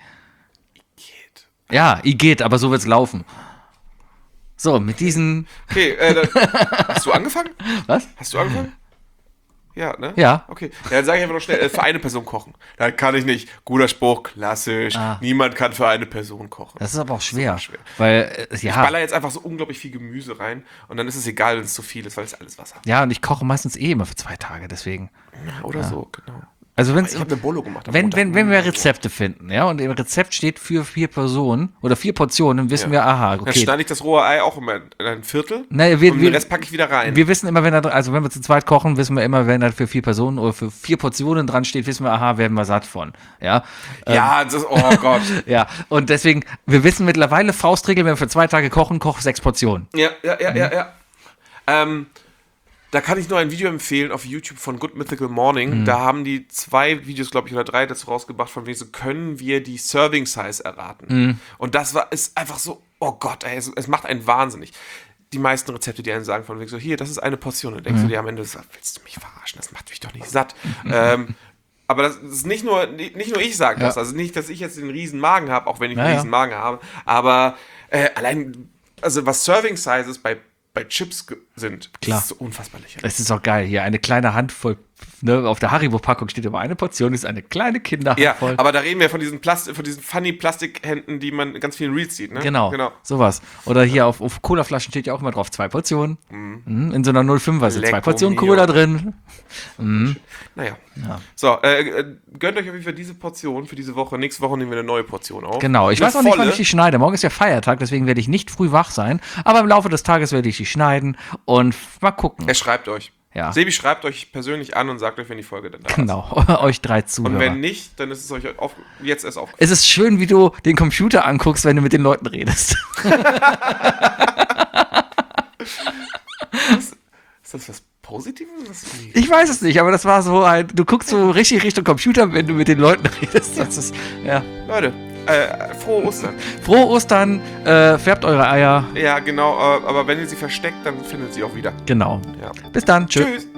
Geht. Ja, I geht, aber so wird's laufen. So, mit diesen. Okay, äh, dann, hast du angefangen? Was? Hast du angefangen? Ja, ne? Ja. Okay, ja, dann sage ich einfach noch schnell, äh, für eine Person kochen. Da kann ich nicht. Guter Spruch, klassisch. Ah. Niemand kann für eine Person kochen. Das ist aber auch schwer. schwer. Weil, äh, Ich ja. baller jetzt einfach so unglaublich viel Gemüse rein und dann ist es egal, wenn es zu viel ist, weil es alles Wasser hat. Ja, und ich koche meistens eh immer für zwei Tage, deswegen. Oder so, genau. Also wenn's, Ich habe eine Bolo gemacht. am wenn, Montag. wenn, wenn wir Rezepte finden, ja, und im Rezept steht für vier Personen oder vier Portionen, dann wissen wir, aha, Dann okay. schneide ich das rohe Ei auch immer in ein Viertel Naja, wir, und wir, den Rest packe ich wieder rein. wir wissen immer, wenn da, also wenn wir zu zweit kochen, wissen wir immer, wenn da für vier Personen oder für vier Portionen dran steht, wissen wir, aha, werden wir satt von. Ja, ja, das, oh Gott. ja. Und deswegen, wir wissen mittlerweile, Faustregel, wenn wir für zwei Tage kochen, koch sechs Portionen. Ja, ja, ja, Mhm. ja, ja. Ähm, da kann ich nur ein Video empfehlen auf YouTube von Good Mythical Morning. Mhm. Da haben die zwei Videos, glaube ich, oder drei dazu rausgebracht, von wegen so, können wir die Serving Size erraten. Mhm. Und das war, ist einfach so, oh Gott, ey, es, es macht einen wahnsinnig. Die meisten Rezepte, die einen sagen, von wegen so, hier, das ist eine Portion. Und denkst du dir am Ende, so, willst du mich verarschen? Das macht mich doch nicht satt. ähm, aber das ist nicht nur, nicht nur ich sage das. Ja. Also nicht, dass ich jetzt den riesen Magen habe, auch wenn ich Ja, einen ja. riesen Magen habe. Aber äh, allein, also was Serving Sizes bei bei Chips ge- sind, Klar. das ist so unfassbar lächerlich. Das ist auch geil. Hier eine kleine Handvoll, ne, auf der Haribo-Packung steht immer eine Portion, ist eine kleine Kinderhandvoll. Ja, aber da reden wir von diesen Plast von diesen funny Plastikhänden, die man in ganz vielen Reels sieht, ne? Genau, genau. sowas. Oder hier auf, auf Colaflaschen steht ja auch immer drauf, zwei Portionen. Mhm. In so einer null Komma fünfer sind zwei Lecco Portionen mio. Cola drin. Naja. So, äh, äh, gönnt euch auf jeden Fall diese Portion für diese Woche. Nächste Woche nehmen wir eine neue Portion auf. Genau, ich Eine weiß auch nicht, wann volle. ich die schneide. Morgen ist ja Feiertag, deswegen werde ich nicht früh wach sein. Aber im Laufe des Tages werde ich die schneiden und mal gucken. Er schreibt euch. Ja. Sebi schreibt euch persönlich an und sagt euch, wenn die Folge dann da ist. Genau, euch drei Zuhörer. Und wenn nicht, dann ist es euch auf, jetzt erst aufgefallen. Es ist schön, wie du den Computer anguckst, wenn du mit den Leuten redest. Ist das was Positives? Oder was Ich weiß es nicht, aber das war so ein, du guckst so richtig Richtung Computer, wenn du mit den Leuten redest. Das ist, ja. Leute, Äh, frohe Ostern. Frohe Ostern, äh, färbt eure Eier. Ja, genau, äh, aber wenn ihr sie versteckt, dann findet sie auch wieder. Genau. Ja. Bis dann. Tschüss. Tschüss.